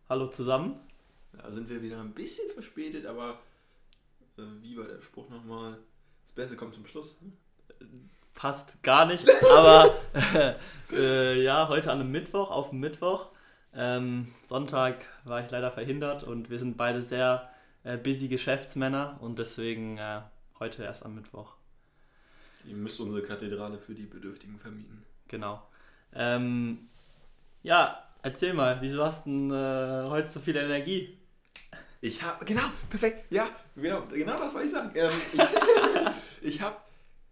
Hallo zusammen. Da sind wir wieder ein bisschen verspätet, aber wie war der Spruch nochmal? Das Beste kommt zum Schluss. Ne? Passt gar nicht, aber ja, heute an einem Mittwoch, auf dem Mittwoch. Sonntag war ich leider verhindert und wir sind beide sehr busy Geschäftsmänner und deswegen heute erst am Mittwoch. Ihr müsst unsere Kathedrale für die Bedürftigen vermieten. Genau. Ja, erzähl mal, wieso hast du denn heute so viel Energie? Ich habe, genau, perfekt, ja, genau das wollte ich sagen. Ich habe,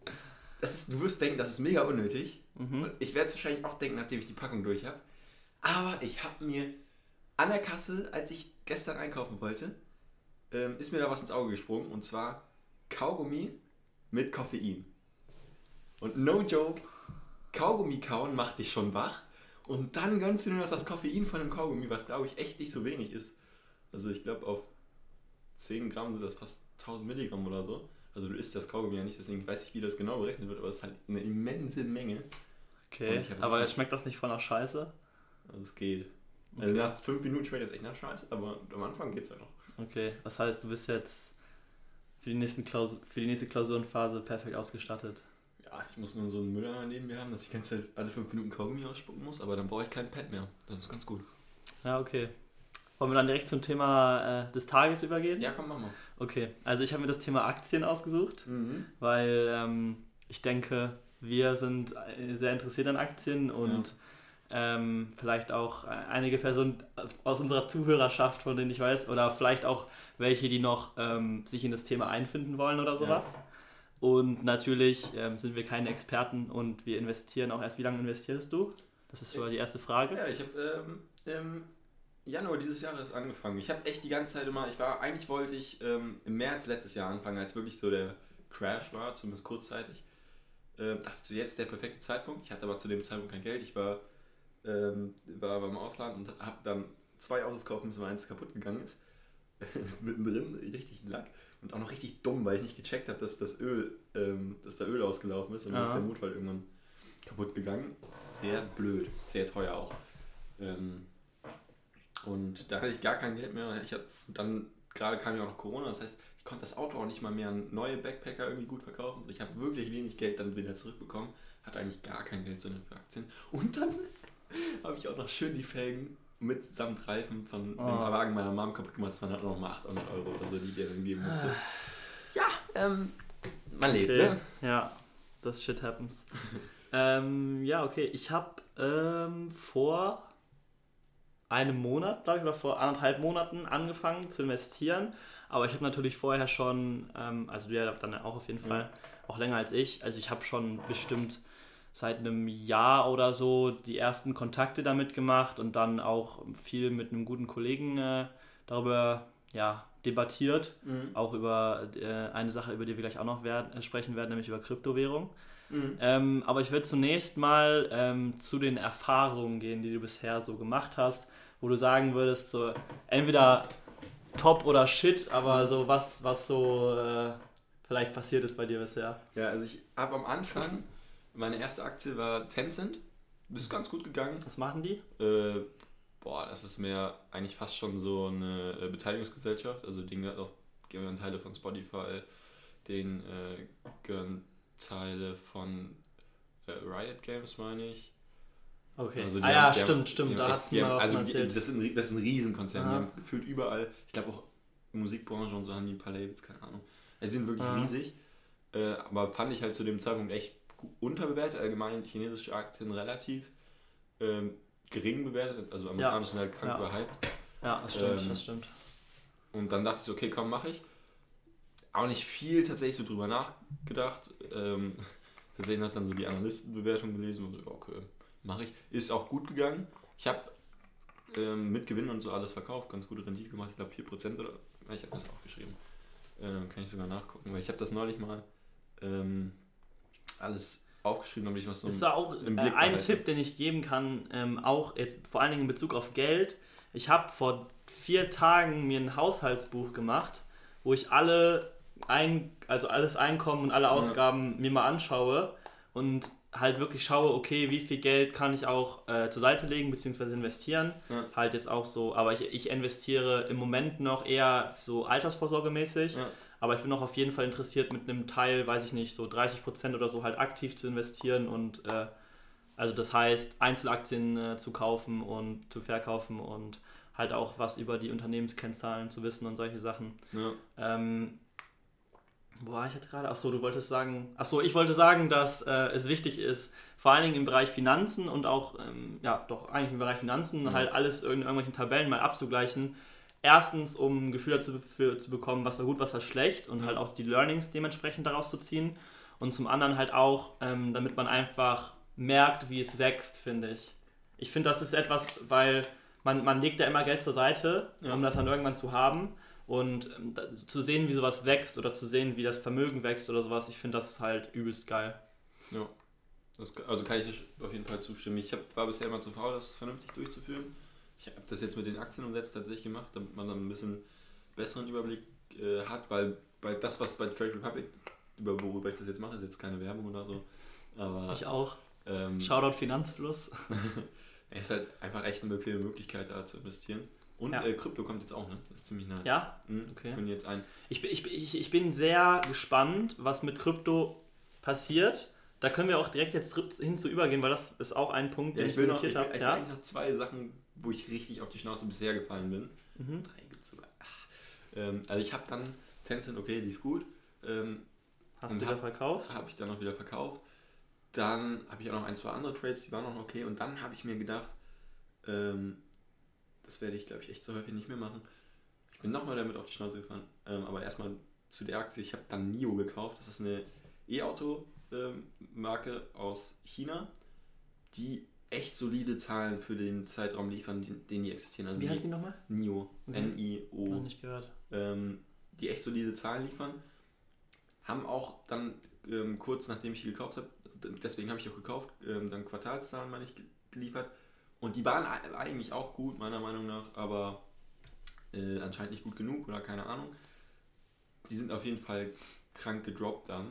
du wirst denken, das ist mega unnötig. Und ich werde es wahrscheinlich auch denken, nachdem ich die Packung durch habe. Aber ich habe mir an der Kasse, als ich gestern einkaufen wollte, ist mir da was ins Auge gesprungen. Und zwar Kaugummi mit Koffein. Und no joke, Kaugummi kauen macht dich schon wach. Und dann gönnst du nur noch das Koffein von dem Kaugummi, was glaube ich echt nicht so wenig ist. Also ich glaube auf 10 Gramm sind das fast 1000 Milligramm oder so. Also du isst das Kaugummi ja nicht, deswegen weiß ich, wie das genau berechnet wird, aber es ist halt eine immense Menge. Okay, aber schmeckt das nicht voll nach Scheiße? Also es geht. Okay. Also nach 5 Minuten schmeckt das echt nach Scheiße, aber am Anfang geht's ja noch. Okay, das heißt, du bist jetzt für die nächste Klausurenphase perfekt ausgestattet. Ja, ich muss nur so einen Müller neben mir haben, dass ich die ganze Zeit alle 5 Minuten Kaugummi ausspucken muss, aber dann brauche ich kein Pad mehr. Das ist ganz gut. Ja, okay. Wollen wir dann direkt zum Thema des Tages übergehen? Ja, komm, mach mal. Okay, also ich habe mir das Thema Aktien ausgesucht, weil ich denke, wir sind sehr interessiert an Aktien und vielleicht auch einige Personen aus unserer Zuhörerschaft, von denen ich weiß, oder vielleicht auch welche, die noch sich in das Thema einfinden wollen oder sowas. Ja. Und natürlich sind wir keine Experten und wir investieren auch erst. Wie lange investierst du? Das ist so die erste Frage. Ja, ich habe Januar dieses Jahres angefangen. Ich habe echt die ganze Zeit immer, eigentlich wollte ich im März letztes Jahr anfangen, als wirklich so der Crash war, zumindest kurzzeitig. Dachte so, jetzt der perfekte Zeitpunkt. Ich hatte aber zu dem Zeitpunkt kein Geld. Ich war beim Ausland und habe dann 2 Autos kaufen müssen, weil eins kaputt gegangen ist. Mittendrin, richtig Lack. Und auch noch richtig dumm, weil ich nicht gecheckt habe, dass da Öl ausgelaufen ist und dann ist der Motor halt irgendwann kaputt gegangen. Sehr blöd, sehr teuer auch. Und da hatte ich gar kein Geld mehr. Dann gerade kam ja auch noch Corona, das heißt, ich konnte das Auto auch nicht mal mehr an neue Backpacker irgendwie gut verkaufen. So, ich habe wirklich wenig Geld dann wieder zurückbekommen. Hatte eigentlich gar kein Geld, sondern für Aktien. Und dann habe ich auch noch schön die Felgen mitsamt Reifen von dem Wagen meiner Mom kaputt gemacht. Das waren halt noch mal 800 € oder so, die ich dir dann geben musste. Ja, man lebt, ne? Ja, das shit happens. Ja, okay. Ich habe vor einem Monat, glaube ich, oder vor 1,5 Monaten angefangen zu investieren. Aber ich habe natürlich vorher schon, also du ja dann auch auf jeden Fall, auch länger als ich. Also ich habe schon bestimmt seit einem Jahr oder so die ersten Kontakte damit gemacht und dann auch viel mit einem guten Kollegen darüber debattiert. Auch über eine Sache, über die wir gleich auch noch sprechen werden, nämlich über Kryptowährung. Aber ich würde zunächst mal zu den Erfahrungen gehen, die du bisher so gemacht hast, wo du sagen würdest, so entweder top oder shit, aber so was so vielleicht passiert ist bei dir bisher. Ja, also ich habe am Anfang, meine erste Aktie war Tencent, ist ganz gut gegangen. Was machen die? Das ist mehr eigentlich fast schon so eine Beteiligungsgesellschaft, also denen gehören Teile von Spotify, denen gehören Teile von Riot Games, meine ich. Okay, stimmt, da hat es mir mal erzählt. Das ist ein Riesenkonzern, die haben gefühlt überall, ich glaube auch in der Musikbranche und so haben die ein paar Labels, keine Ahnung. Also sie sind wirklich riesig, aber fand ich halt zu dem Zeitpunkt echt unterbewertet, allgemein chinesische Aktien relativ gering bewertet, also amerikanische sind halt krank überhyped. Ja, das stimmt. Und dann dachte ich so, okay, komm, mach ich. Auch nicht viel tatsächlich so drüber nachgedacht. Tatsächlich hat dann so die Analystenbewertung gelesen und so, okay, mache ich. Ist auch gut gegangen. Ich habe mit Gewinn und so alles verkauft, ganz gute Rendite gemacht, ich glaube 4% oder. Ich habe das auch geschrieben. Kann ich sogar nachgucken, weil ich habe das neulich mal alles aufgeschrieben, damit ich was so ist da auch ein Tipp, den ich geben kann, auch jetzt vor allen Dingen in Bezug auf Geld. Ich habe vor 4 Tagen mir ein Haushaltsbuch gemacht, wo ich alles Einkommen und alle Ausgaben mir mal anschaue und halt wirklich schaue, okay, wie viel Geld kann ich auch zur Seite legen bzw. investieren. Ja. Halt jetzt auch so, aber ich investiere im Moment noch eher so altersvorsorgemäßig. Ja. Aber ich bin auch auf jeden Fall interessiert, mit einem Teil, weiß ich nicht, so 30% oder so halt aktiv zu investieren und also das heißt, Einzelaktien zu kaufen und zu verkaufen und halt auch was über die Unternehmenskennzahlen zu wissen und solche Sachen. Ja. Wo war ich jetzt gerade? Achso, du wolltest sagen... Achso, ich wollte sagen, dass es wichtig ist, vor allen Dingen im Bereich Finanzen und auch, eigentlich im Bereich Finanzen, halt alles in irgendwelchen Tabellen mal abzugleichen. Erstens, um ein Gefühl dazu zu bekommen, was war gut, was war schlecht und halt auch die Learnings dementsprechend daraus zu ziehen. Und zum anderen halt auch, damit man einfach merkt, wie es wächst, finde ich. Ich finde, das ist etwas, weil man legt ja immer Geld zur Seite, um das dann irgendwann zu haben. Und zu sehen, wie sowas wächst oder zu sehen, wie das Vermögen wächst oder sowas, ich finde, das ist halt übelst geil. Ja, also kann ich auf jeden Fall zustimmen. Ich war bisher immer zu faul, das vernünftig durchzuführen. Ich habe das jetzt mit den Aktien umsetzt tatsächlich gemacht, damit man dann ein bisschen besseren Überblick hat, weil das, was bei Trade Republic, worüber ich das jetzt mache, ist jetzt keine Werbung oder so. Aber, ich auch. Shoutout Finanzfluss. Es ist halt einfach echt eine bequeme Möglichkeit, da zu investieren. Und Krypto kommt jetzt auch, ne? Das ist ziemlich nice. Ja? Okay. Finden jetzt ein. Ich bin sehr gespannt, was mit Krypto passiert. Da können wir auch direkt jetzt hin zu übergehen, weil das ist auch ein Punkt, den ich notiert habe. Ich habe eigentlich noch 2 Sachen, wo ich richtig auf die Schnauze bisher gefallen bin. 3 gibt es sogar. Also ich habe dann Tencent, okay, lief gut. Hast du wieder verkauft? Habe ich dann auch wieder verkauft. Dann habe ich auch noch 1, 2 andere Trades, die waren noch okay. Und dann habe ich mir gedacht, das werde ich, glaube ich, echt so häufig nicht mehr machen. Ich bin nochmal damit auf die Schnauze gefahren. Aber erstmal zu der Aktie. Ich habe dann NIO gekauft. Das ist eine E-Auto-Marke aus China, die echt solide Zahlen für den Zeitraum liefern, den die existieren. Also wie heißt die nochmal? NIO. Okay. N-I-O. Noch nicht gehört. Die echt solide Zahlen liefern. Haben auch dann kurz nachdem ich die gekauft habe, also deswegen habe ich auch gekauft, dann Quartalszahlen, meine ich, geliefert. Und die waren eigentlich auch gut, meiner Meinung nach, aber anscheinend nicht gut genug oder keine Ahnung. Die sind auf jeden Fall krank gedroppt dann.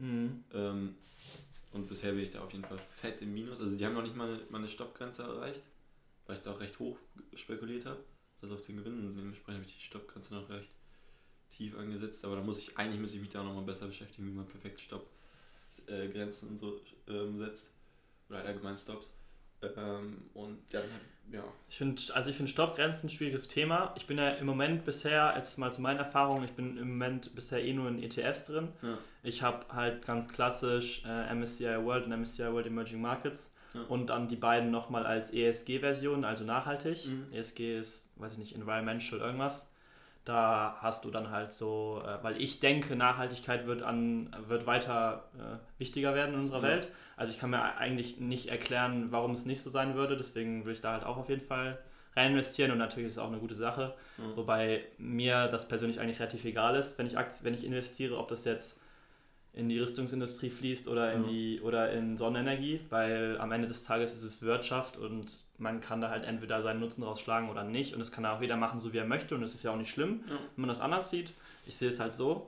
Und bisher bin ich da auf jeden Fall fett im Minus. Also die haben noch nicht mal eine Stoppgrenze erreicht, weil ich da auch recht hoch spekuliert habe, das auf den Gewinn. Und dementsprechend habe ich die Stoppgrenze noch recht tief angesetzt. Aber da muss ich mich da nochmal besser beschäftigen, wie man perfekt Stoppgrenzen und so setzt. Oder allgemein Stops. Und dann, ja. Ich finde Stoppgrenzen ein schwieriges Thema. Ich bin ja im Moment bisher, jetzt mal zu meinen Erfahrungen, ich bin im Moment bisher nur in ETFs drin. Ja. Ich habe halt ganz klassisch MSCI World und MSCI World Emerging Markets und dann die beiden nochmal als ESG-Version, also nachhaltig. ESG ist, weiß ich nicht, Environmental irgendwas. Da hast du dann halt so, weil ich denke, Nachhaltigkeit wird weiter wichtiger werden in unserer Welt. Also ich kann mir eigentlich nicht erklären, warum es nicht so sein würde. Deswegen will ich da halt auch auf jeden Fall rein investieren und natürlich ist es auch eine gute Sache. Wobei mir das persönlich eigentlich relativ egal ist, wenn ich investiere, ob das jetzt in die Rüstungsindustrie fließt oder in Sonnenenergie, weil am Ende des Tages ist es Wirtschaft und man kann da halt entweder seinen Nutzen rausschlagen oder nicht und das kann auch jeder machen, so wie er möchte und es ist ja auch nicht schlimm, wenn man das anders sieht. Ich sehe es halt so.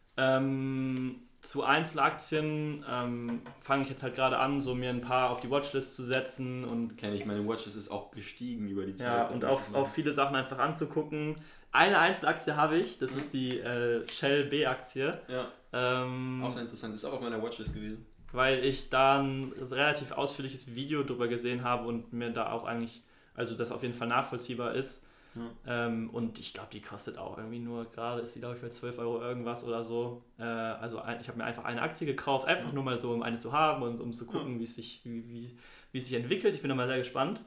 Zu Einzelaktien fange ich jetzt halt gerade an, so mir ein paar auf die Watchlist zu setzen und kenne ich, meine Watchlist ist auch gestiegen über die Zeit. Ja, und auch viele Sachen einfach anzugucken. Eine Einzelaktie habe ich, das ist die Shell B-Aktie. Ja. Auch sehr interessant, ist auch auf meiner Watchlist gewesen. Weil ich da ein relativ ausführliches Video drüber gesehen habe und mir da auch eigentlich, also das auf jeden Fall nachvollziehbar ist. Ja. Und ich glaube, die kostet auch irgendwie nur, gerade ist die glaube ich für 12 € irgendwas oder so. Also ich habe mir einfach eine Aktie gekauft, einfach nur mal so, um eine zu haben und um zu gucken, wie es sich entwickelt. Ich bin da mal sehr gespannt.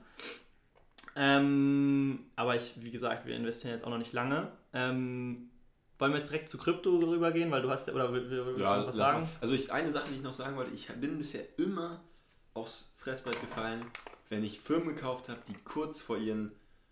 Aber wie gesagt, wir investieren jetzt auch noch nicht lange. Wollen wir jetzt direkt zu Krypto rübergehen, weil du hast ja, oder willst du noch was sagen? Also eine Sache, die ich noch sagen wollte, ich bin bisher immer aufs Fressbrett gefallen, wenn ich Firmen gekauft habe, die kurz vor ihren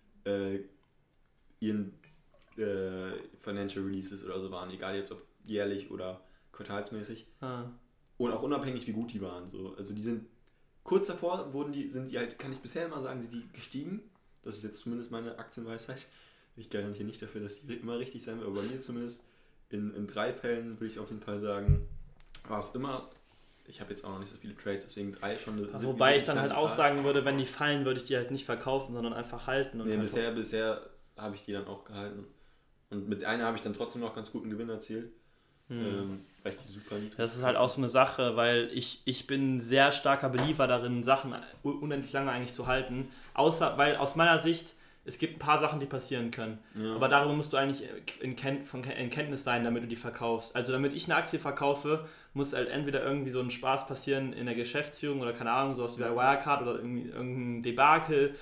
Financial Releases oder so waren, egal jetzt ob jährlich oder quartalsmäßig. Und auch unabhängig wie gut die waren. So. Also die sind kurz davor, sind die halt, kann ich bisher immer sagen, sind die gestiegen. Das ist jetzt zumindest meine Aktienweisheit. Ich garantiere nicht dafür, dass die immer richtig sein wird, aber bei mir zumindest in 3 Fällen würde ich auf jeden Fall sagen, war es immer ich habe jetzt auch noch nicht so viele Trades, deswegen 3 schon eine... Wobei ich dann halt auch sagen würde, wenn die fallen, würde ich die halt nicht verkaufen, sondern einfach halten. Und bisher habe ich die dann auch gehalten. Und mit einer habe ich dann trotzdem noch ganz guten Gewinn erzielt. Weil ich die super niedrig. Das ist halt auch so eine Sache, weil ich bin ein sehr starker Believer darin, Sachen unendlich lange eigentlich zu halten. Weil aus meiner Sicht, es gibt ein paar Sachen, die passieren können. Ja. Aber darüber musst du eigentlich in Kenntnis sein, damit du die verkaufst. Also damit ich eine Aktie verkaufe, muss halt entweder irgendwie so ein Spaß passieren in der Geschäftsführung oder keine Ahnung, sowas wie bei Wirecard oder irgendwie irgendein Debakel,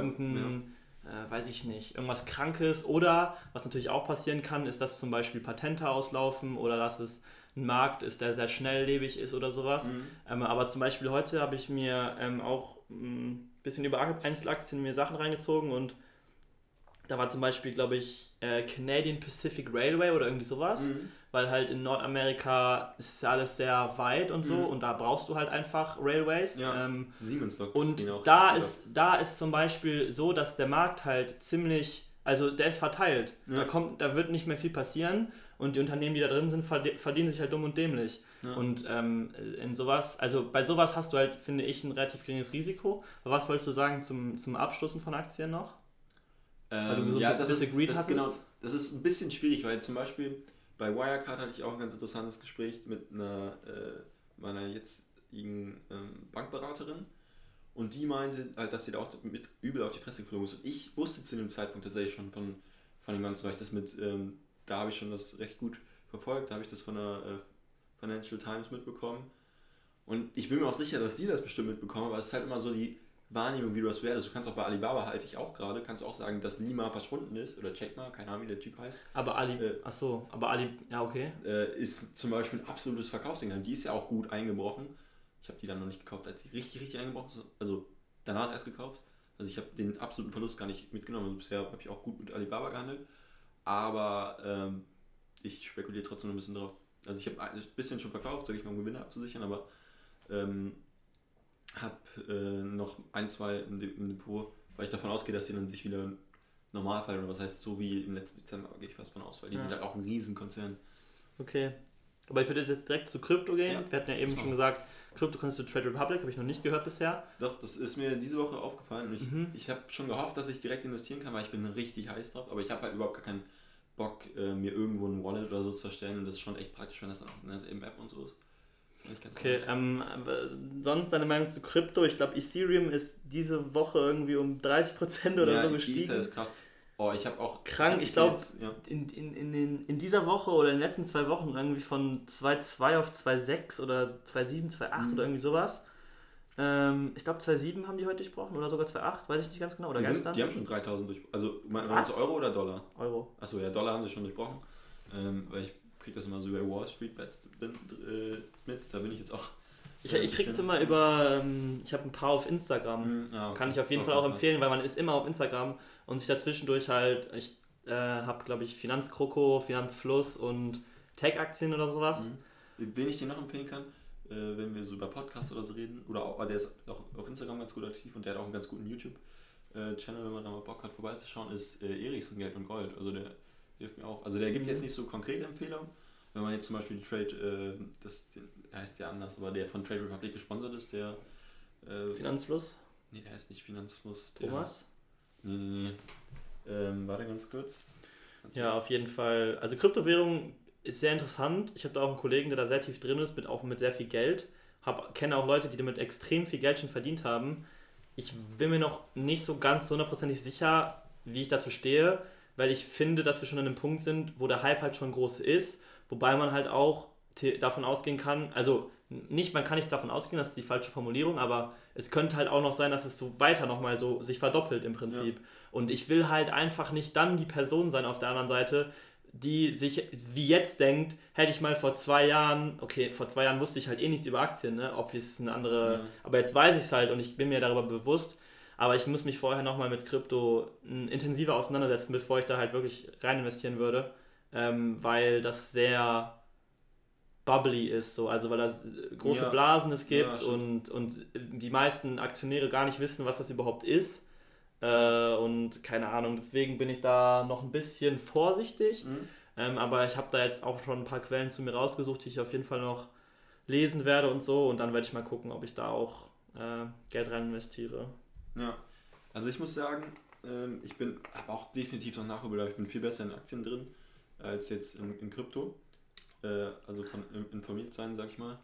weiß ich nicht, irgendwas Krankes. Oder, was natürlich auch passieren kann, ist, dass zum Beispiel Patente auslaufen oder dass es ein Markt ist, der sehr schnelllebig ist oder sowas. Aber zum Beispiel heute habe ich mir auch ein bisschen über Einzelaktien mir Sachen reingezogen und da war zum Beispiel, glaube ich, Canadian Pacific Railway oder irgendwie sowas, weil halt in Nordamerika ist ja alles sehr weit und so und da brauchst du halt einfach Railways. Ja, Siemens Lok. Und da ist zum Beispiel so, dass der Markt halt ziemlich, also der ist verteilt. Ja. Da wird nicht mehr viel passieren und die Unternehmen, die da drin sind, verdienen sich halt dumm und dämlich. Ja. Und in sowas, also bei sowas hast du halt, finde ich, ein relativ geringes Risiko. Aber was wolltest du sagen zum Abschließen von Aktien noch? Weil du so das ist ein bisschen schwierig, weil zum Beispiel bei Wirecard hatte ich auch ein ganz interessantes Gespräch mit meiner jetzigen Bankberaterin und die meinte halt, dass sie da auch mit übel auf die Fresse geflogen ist und ich wusste zu dem Zeitpunkt tatsächlich schon von dem Ganzen, weil ich das da habe ich schon das recht gut verfolgt, da habe ich das von der Financial Times mitbekommen und ich bin mir auch sicher, dass die das bestimmt mitbekommen, aber es ist halt immer so die Wahrnehmung, wie du das werdest. Du kannst auch bei Alibaba, halte ich auch gerade, kannst auch sagen, dass Lima verschwunden ist oder Jack Ma, keine Ahnung, wie der Typ heißt. Aber ja, okay. Ist zum Beispiel ein absolutes Verkaufssignal. Die ist ja auch gut eingebrochen. Ich habe die dann noch nicht gekauft, als sie richtig eingebrochen ist. Also danach erst gekauft. Also ich habe den absoluten Verlust gar nicht mitgenommen. Also bisher habe ich auch gut mit Alibaba gehandelt. Aber ich spekuliere trotzdem ein bisschen drauf. Also ich habe ein bisschen schon verkauft, sage ich mal, um Gewinne abzusichern, aber habe noch 1-2 im Depot, weil ich davon ausgehe, dass die dann sich wieder normal fallen. Oder was heißt, so wie im letzten Dezember gehe ich fast von aus, weil die sind halt auch ein Riesenkonzern. Okay. Aber ich würde jetzt direkt zu Krypto gehen. Ja. Wir hatten ja eben schon gesagt, Krypto kannst du Trade Republic, habe ich noch nicht gehört bisher. Doch, das ist mir diese Woche aufgefallen und ich habe schon gehofft, dass ich direkt investieren kann, weil ich bin richtig heiß drauf, aber ich habe halt überhaupt gar keinen Bock, mir irgendwo ein Wallet oder so zu erstellen und das ist schon echt praktisch, wenn das dann auch in derselben App und so ist. Okay, sonst deine Meinung zu Krypto? Ich glaube, Ethereum ist diese Woche irgendwie um 30% oder so gestiegen. Ether ist krass. Oh, ich habe auch... Krank, ich glaube, in dieser Woche oder in den letzten 2 Wochen irgendwie von 2,2 auf 2,6 oder 2,7, 2,8 oder irgendwie sowas. Ich glaube 2,7 haben die heute durchbrochen oder sogar 2,8, weiß ich nicht ganz genau. Oder gestern. Die haben schon 3.000 durchbrochen. Also meinst du Euro oder Dollar? Euro. Achso, ja, Dollar haben sie schon durchbrochen. Weil ich kriege das immer so über Wall Street Bets mit, da bin ich jetzt auch... Ich kriege es immer über, ich habe ein paar auf Instagram, okay. Kann ich auf jeden Fall auch empfehlen, weil man ist immer auf Instagram und sich dazwischendurch halt, ich habe glaube ich Finanzkroko, Finanzfluss und Tech-Aktien oder sowas. Wen ich dir noch empfehlen kann, wenn wir so über Podcasts oder so reden, oder auch, der ist auch auf Instagram ganz gut aktiv und der hat auch einen ganz guten YouTube-Channel, wenn man da mal Bock hat vorbeizuschauen, ist Erichsen Geld und Gold, also der hilft mir auch. Also der gibt jetzt nicht so konkrete Empfehlungen. Wenn man jetzt zum Beispiel die Trade, der heißt ja anders, aber der von Trade Republic gesponsert ist, der... Finanzfluss? Nee, der heißt nicht Finanzfluss. Thomas? Nee. Warte ganz kurz. Ja, auf jeden Fall. Also Kryptowährung ist sehr interessant. Ich habe da auch einen Kollegen, der da sehr tief drin ist, auch mit sehr viel Geld. Kenne auch Leute, die damit extrem viel Geld schon verdient haben. Ich bin mir noch nicht so ganz 100% sicher, wie ich dazu stehe, weil ich finde, dass wir schon an einem Punkt sind, wo der Hype halt schon groß ist, wobei man halt auch davon ausgehen kann, also man kann nicht davon ausgehen, das ist die falsche Formulierung, aber es könnte halt auch noch sein, dass es so weiter nochmal so sich verdoppelt im Prinzip. Ja. Und ich will halt einfach nicht dann die Person sein auf der anderen Seite, die sich wie jetzt denkt, hätte ich mal vor 2 Jahren, okay, vor 2 Jahren wusste ich halt nichts über Aktien, ne, ob es eine andere, aber jetzt weiß ich es halt und ich bin mir darüber bewusst, aber ich muss mich vorher nochmal mit Krypto intensiver auseinandersetzen, bevor ich da halt wirklich rein investieren würde, weil das sehr bubbly ist, so, also weil da große Blasen es gibt und die meisten Aktionäre gar nicht wissen, was das überhaupt ist und keine Ahnung, deswegen bin ich da noch ein bisschen vorsichtig, aber ich habe da jetzt auch schon ein paar Quellen zu mir rausgesucht, die ich auf jeden Fall noch lesen werde und so. Und dann werde ich mal gucken, ob ich da auch Geld rein investiere. Ja, also ich muss sagen, ich habe auch definitiv noch Nachholbedarf. Ich bin viel besser in Aktien drin als jetzt in Krypto. Also von informiert sein, sag ich mal.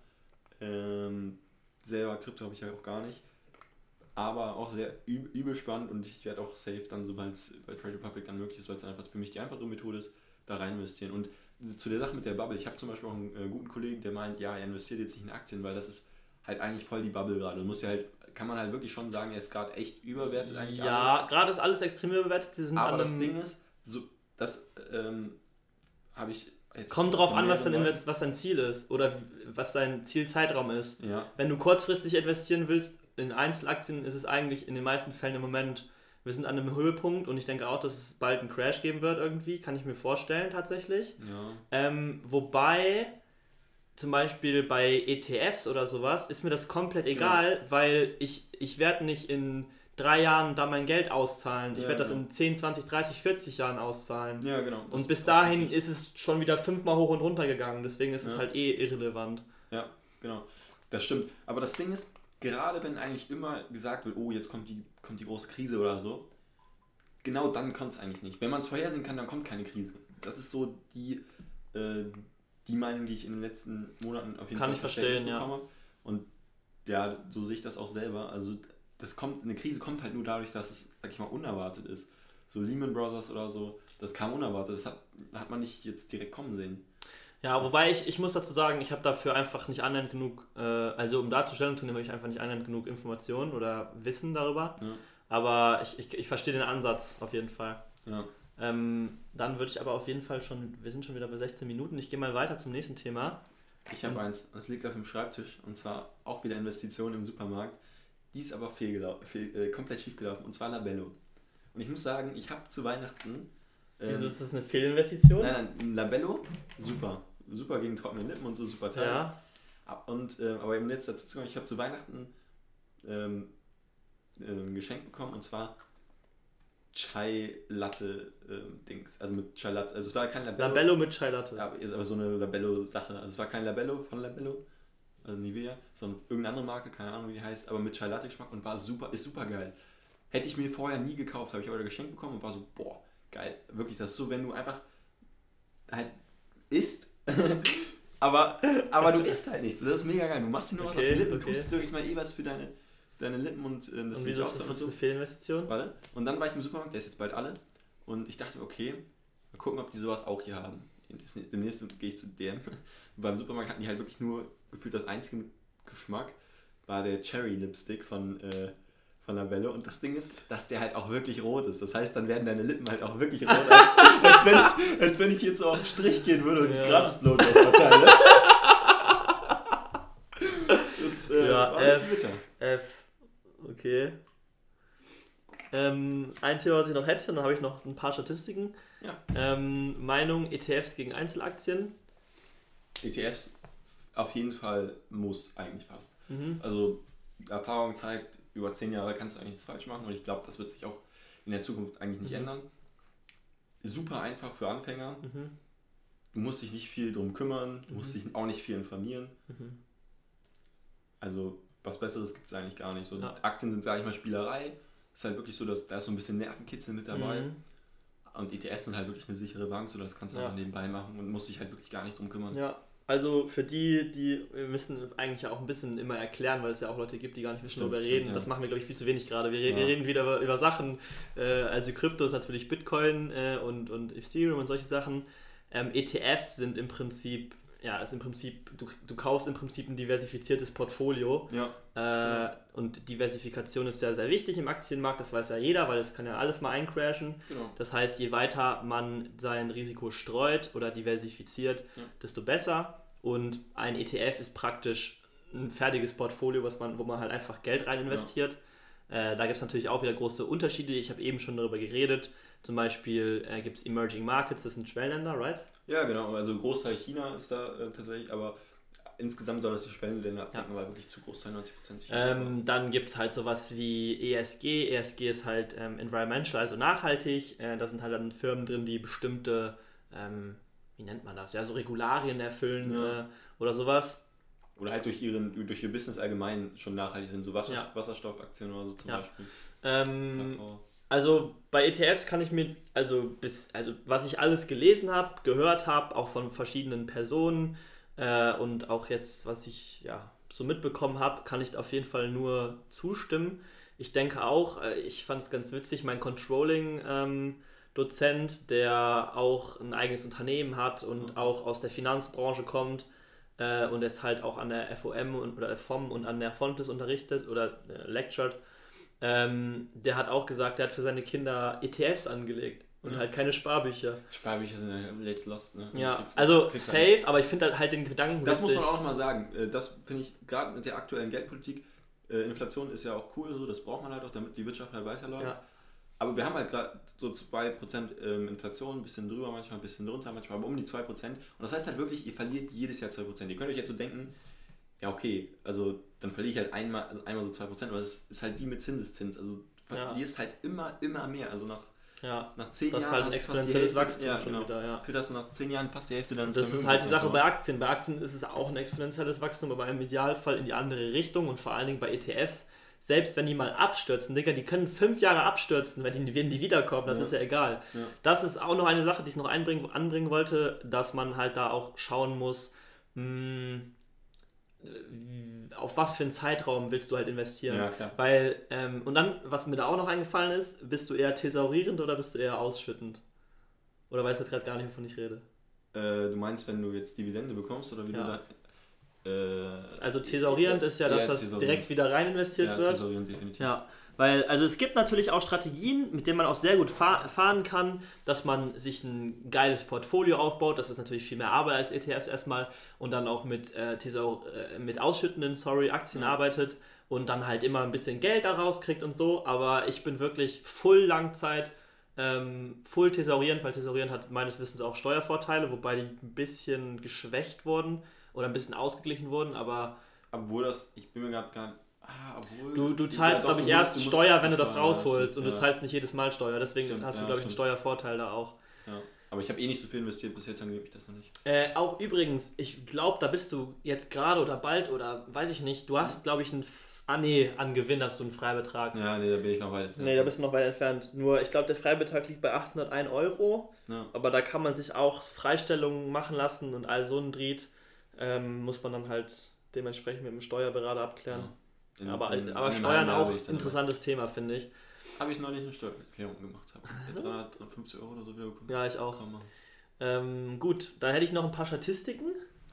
Selber Krypto habe ich ja auch gar nicht. Aber auch sehr übel spannend und ich werde auch safe dann, sobald es bei Trade Republic dann möglich ist, weil es einfach für mich die einfache Methode ist, da rein investieren. Und zu der Sache mit der Bubble, ich habe zum Beispiel auch einen guten Kollegen, der meint, ja, er investiert jetzt nicht in Aktien, weil das ist halt eigentlich voll die Bubble gerade. Kann man halt wirklich schon sagen, er ist gerade echt überbewertet eigentlich alles. Ja, gerade ist alles extrem überbewertet. Aber das Ding ist, das habe ich jetzt... Kommt drauf an, was dein Ziel ist oder was dein Zielzeitraum ist. Ja. Wenn du kurzfristig investieren willst, in Einzelaktien ist es eigentlich in den meisten Fällen im Moment, wir sind an einem Höhepunkt und ich denke auch, dass es bald einen Crash geben wird irgendwie, kann ich mir vorstellen tatsächlich. Ja. Wobei zum Beispiel bei ETFs oder sowas ist mir das komplett egal, weil ich werde nicht in 3 Jahren da mein Geld auszahlen. Ich werde das in 10, 20, 30, 40 Jahren auszahlen. Ja, genau. Und bis dahin ist es schon wieder 5-mal hoch und runter gegangen. Deswegen ist es halt irrelevant. Ja, genau. Das stimmt. Aber das Ding ist, gerade wenn eigentlich immer gesagt wird, oh, jetzt kommt die große Krise oder so, genau dann kommt es eigentlich nicht. Wenn man es vorhersehen kann, dann kommt keine Krise. Das ist so die Meinung, die ich in den letzten Monaten auf jeden Fall verstehen, bekommen habe. Und ja, so sehe ich das auch selber. Also eine Krise kommt halt nur dadurch, dass es, sag ich mal, unerwartet ist. So Lehman Brothers oder so, das kam unerwartet. Das hat man nicht jetzt direkt kommen sehen. Ja, wobei ich muss dazu sagen, ich habe dafür einfach nicht annähernd genug, also um da zur Stellung zu nehmen, habe ich einfach nicht annähernd genug Informationen oder Wissen darüber. Ja. Aber ich verstehe den Ansatz auf jeden Fall. Ja. Dann würde ich aber auf jeden Fall wir sind schon wieder bei 16 Minuten, ich gehe mal weiter zum nächsten Thema. Ich habe eins, das liegt auf dem Schreibtisch und zwar auch wieder Investitionen im Supermarkt. Die ist aber komplett schief gelaufen und zwar Labello. Und ich muss sagen, ich habe zu Weihnachten... Wieso ist das eine Fehlinvestition? Nein, Labello, super gegen trockene Lippen und so, super Teil. Ja. Aber eben jetzt dazu zu kommen, ich habe zu Weihnachten ein Geschenk bekommen und zwar Chai Latte Dings, also mit Chai Latte, also es war kein Labello. Labello mit Chai Latte. Ja, ist aber so eine Labello Sache, also es war kein Labello von Labello, also Nivea, sondern irgendeine andere Marke, keine Ahnung wie die heißt, aber mit Chai Latte Geschmack und ist super geil. Hätte ich mir vorher nie gekauft, habe ich aber geschenkt bekommen und war so, boah, geil, wirklich, das ist so, wenn du einfach halt isst, aber du isst halt nichts, das ist mega geil, du machst dir nur was auf die Lippen, tust wirklich mal was für deine Lippen und das und wieso ist das eine Fehlinvestition? Warte. Und dann war ich im Supermarkt, der ist jetzt bald alle und ich dachte, okay, mal gucken, ob die sowas auch hier haben. Demnächst gehe ich zu DM. Und beim Supermarkt hatten die halt wirklich nur gefühlt das einzige Geschmack war der Cherry Lipstick von Labello und das Ding ist, dass der halt auch wirklich rot ist. Das heißt, dann werden deine Lippen halt auch wirklich rot, als wenn ich jetzt so auf den Strich gehen würde und gratis Blowjobs verteile. Das war ein bitter. Okay. Ein Thema, was ich noch hätte, dann habe ich noch ein paar Statistiken. Ja. Meinung, ETFs gegen Einzelaktien? ETFs auf jeden Fall muss eigentlich fast. Mhm. Also Erfahrung zeigt, über 10 Jahre kannst du eigentlich nichts falsch machen und ich glaube, das wird sich auch in der Zukunft eigentlich nicht ändern. Super einfach für Anfänger. Mhm. Du musst dich nicht viel drum kümmern, du musst dich auch nicht viel informieren. Mhm. Also was Besseres gibt es eigentlich gar nicht. So, Aktien sind, sage ich mal, Spielerei. Ist halt wirklich so, dass da ist so ein bisschen Nervenkitzel mit dabei. Mhm. Und ETFs sind halt wirklich eine sichere Bank, so das kannst du einfach nebenbei machen und musst dich halt wirklich gar nicht drum kümmern. Ja, also für wir müssen eigentlich auch ein bisschen immer erklären, weil es ja auch Leute gibt, die gar nicht wissen, worüber wir reden. Ja. Das machen wir, glaube ich, viel zu wenig gerade. Wir reden wieder über Sachen, also Krypto ist natürlich Bitcoin und Ethereum und solche Sachen. ETFs sind im Prinzip, du kaufst im Prinzip ein diversifiziertes Portfolio. Ja. Und Diversifikation ist sehr, sehr wichtig im Aktienmarkt, das weiß ja jeder, weil es kann ja alles mal eincrashen. Genau. Das heißt, je weiter man sein Risiko streut oder diversifiziert, desto besser. Und ein ETF ist praktisch ein fertiges Portfolio, wo man halt einfach Geld rein investiert. Ja. Da gibt es natürlich auch wieder große Unterschiede. Ich habe eben schon darüber geredet. Zum Beispiel gibt es Emerging Markets, das sind Schwellenländer, right? Ja, genau. Also Großteil China ist da tatsächlich, aber insgesamt soll das die Schwellenländer abdecken, weil wirklich zu Großteil 90% China. Dann gibt es halt sowas wie ESG. ESG ist halt environmental, also nachhaltig. Da sind halt dann Firmen drin, die bestimmte, wie nennt man das? Ja, so Regularien erfüllen oder sowas. oder halt durch ihr Business allgemein schon nachhaltig sind, so Wasserstoffaktien oder so zum Beispiel. Also bei ETFs kann ich mir, was ich alles gelesen habe, gehört habe, auch von verschiedenen Personen und auch jetzt, was ich so mitbekommen habe, kann ich auf jeden Fall nur zustimmen. Ich denke auch, ich fand es ganz witzig, mein Controlling-Dozent, der auch ein eigenes Unternehmen hat und auch aus der Finanzbranche kommt und jetzt halt auch an der FOM oder FOM und an der Fontes unterrichtet oder lectured, der hat auch gesagt, der hat für seine Kinder ETFs angelegt und halt keine Sparbücher. Sparbücher sind ja let's lost, ne? Ja, also safe, aber ich finde halt den Gedanken das witzig. Muss man auch nochmal sagen, das finde ich gerade mit der aktuellen Geldpolitik, Inflation ist ja auch cool, so, das braucht man halt auch, damit die Wirtschaft halt weiterläuft. Ja. Aber wir haben halt gerade so 2% Inflation, ein bisschen drüber manchmal, ein bisschen drunter manchmal, aber um die 2%. Und das heißt halt wirklich, ihr verliert jedes Jahr 2%. Ihr könnt euch jetzt so denken, ja okay, also dann verliere ich halt einmal so 2%, aber es ist halt wie mit Zinseszins, also du verlierst halt immer mehr, also nach 10 Jahren... Das ist halt ein exponentielles Wachstum schon wieder, Für das nach 10 Jahren passt die Hälfte dann... Das ist halt die Sache bei Aktien. Bei Aktien ist es auch ein exponentielles Wachstum, aber im Idealfall in die andere Richtung und vor allen Dingen bei ETFs, selbst wenn die mal abstürzen, Digga, die können 5 Jahre abstürzen, wenn die wiederkommen, das ist ja egal. Ja. Das ist auch noch eine Sache, die ich noch anbringen wollte, dass man halt da auch schauen muss, auf was für einen Zeitraum willst du halt investieren. Ja, klar. Weil, und dann, was mir da auch noch eingefallen ist, bist du eher thesaurierend oder bist du eher ausschüttend? Oder weißt du jetzt gerade gar nicht, wovon ich rede? Du meinst, wenn du jetzt Dividende bekommst oder wie du da... Also thesaurierend ist ja, dass das direkt wieder rein investiert wird. Thesaurierend definitiv. Ja, weil, also es gibt natürlich auch Strategien, mit denen man auch sehr gut fahren kann, dass man sich ein geiles Portfolio aufbaut. Das ist natürlich viel mehr Arbeit als ETFs erstmal und dann auch mit ausschüttenden Aktien arbeitet und dann halt immer ein bisschen Geld daraus kriegt und so. Aber ich bin wirklich full Langzeit, full thesaurierend, weil thesaurierend hat meines Wissens auch Steuervorteile, wobei die ein bisschen geschwächt wurden oder ein bisschen ausgeglichen wurden, aber... Obwohl das, ich bin mir gerade gar nicht... Du zahlst, glaube ich, erst Steuer, wenn du das rausholst und du zahlst nicht jedes Mal Steuer, deswegen hast du, glaube ich, einen Steuervorteil da auch. Ja. Aber ich habe nicht so viel investiert, bis jetzt gebe ich das noch nicht. Auch übrigens, ich glaube, da bist du jetzt gerade oder bald oder weiß ich nicht, du hast, glaube ich, an Gewinn hast du einen Freibetrag. Ja, nee, da bin ich noch weit entfernt. Nee, da bist du noch weit entfernt. Nur, ich glaube, der Freibetrag liegt bei 801 €, aber da kann man sich auch Freistellungen machen lassen und all so ein Dritt muss man dann halt dementsprechend mit dem Steuerberater abklären. Ja. Aber Steuern auch ein interessantes Thema, finde ich. Habe ich neulich eine Steuererklärung gemacht. Habe 350 € oder so wieder bekommen. Ja, ich auch. Gut, dann hätte ich noch ein paar Statistiken.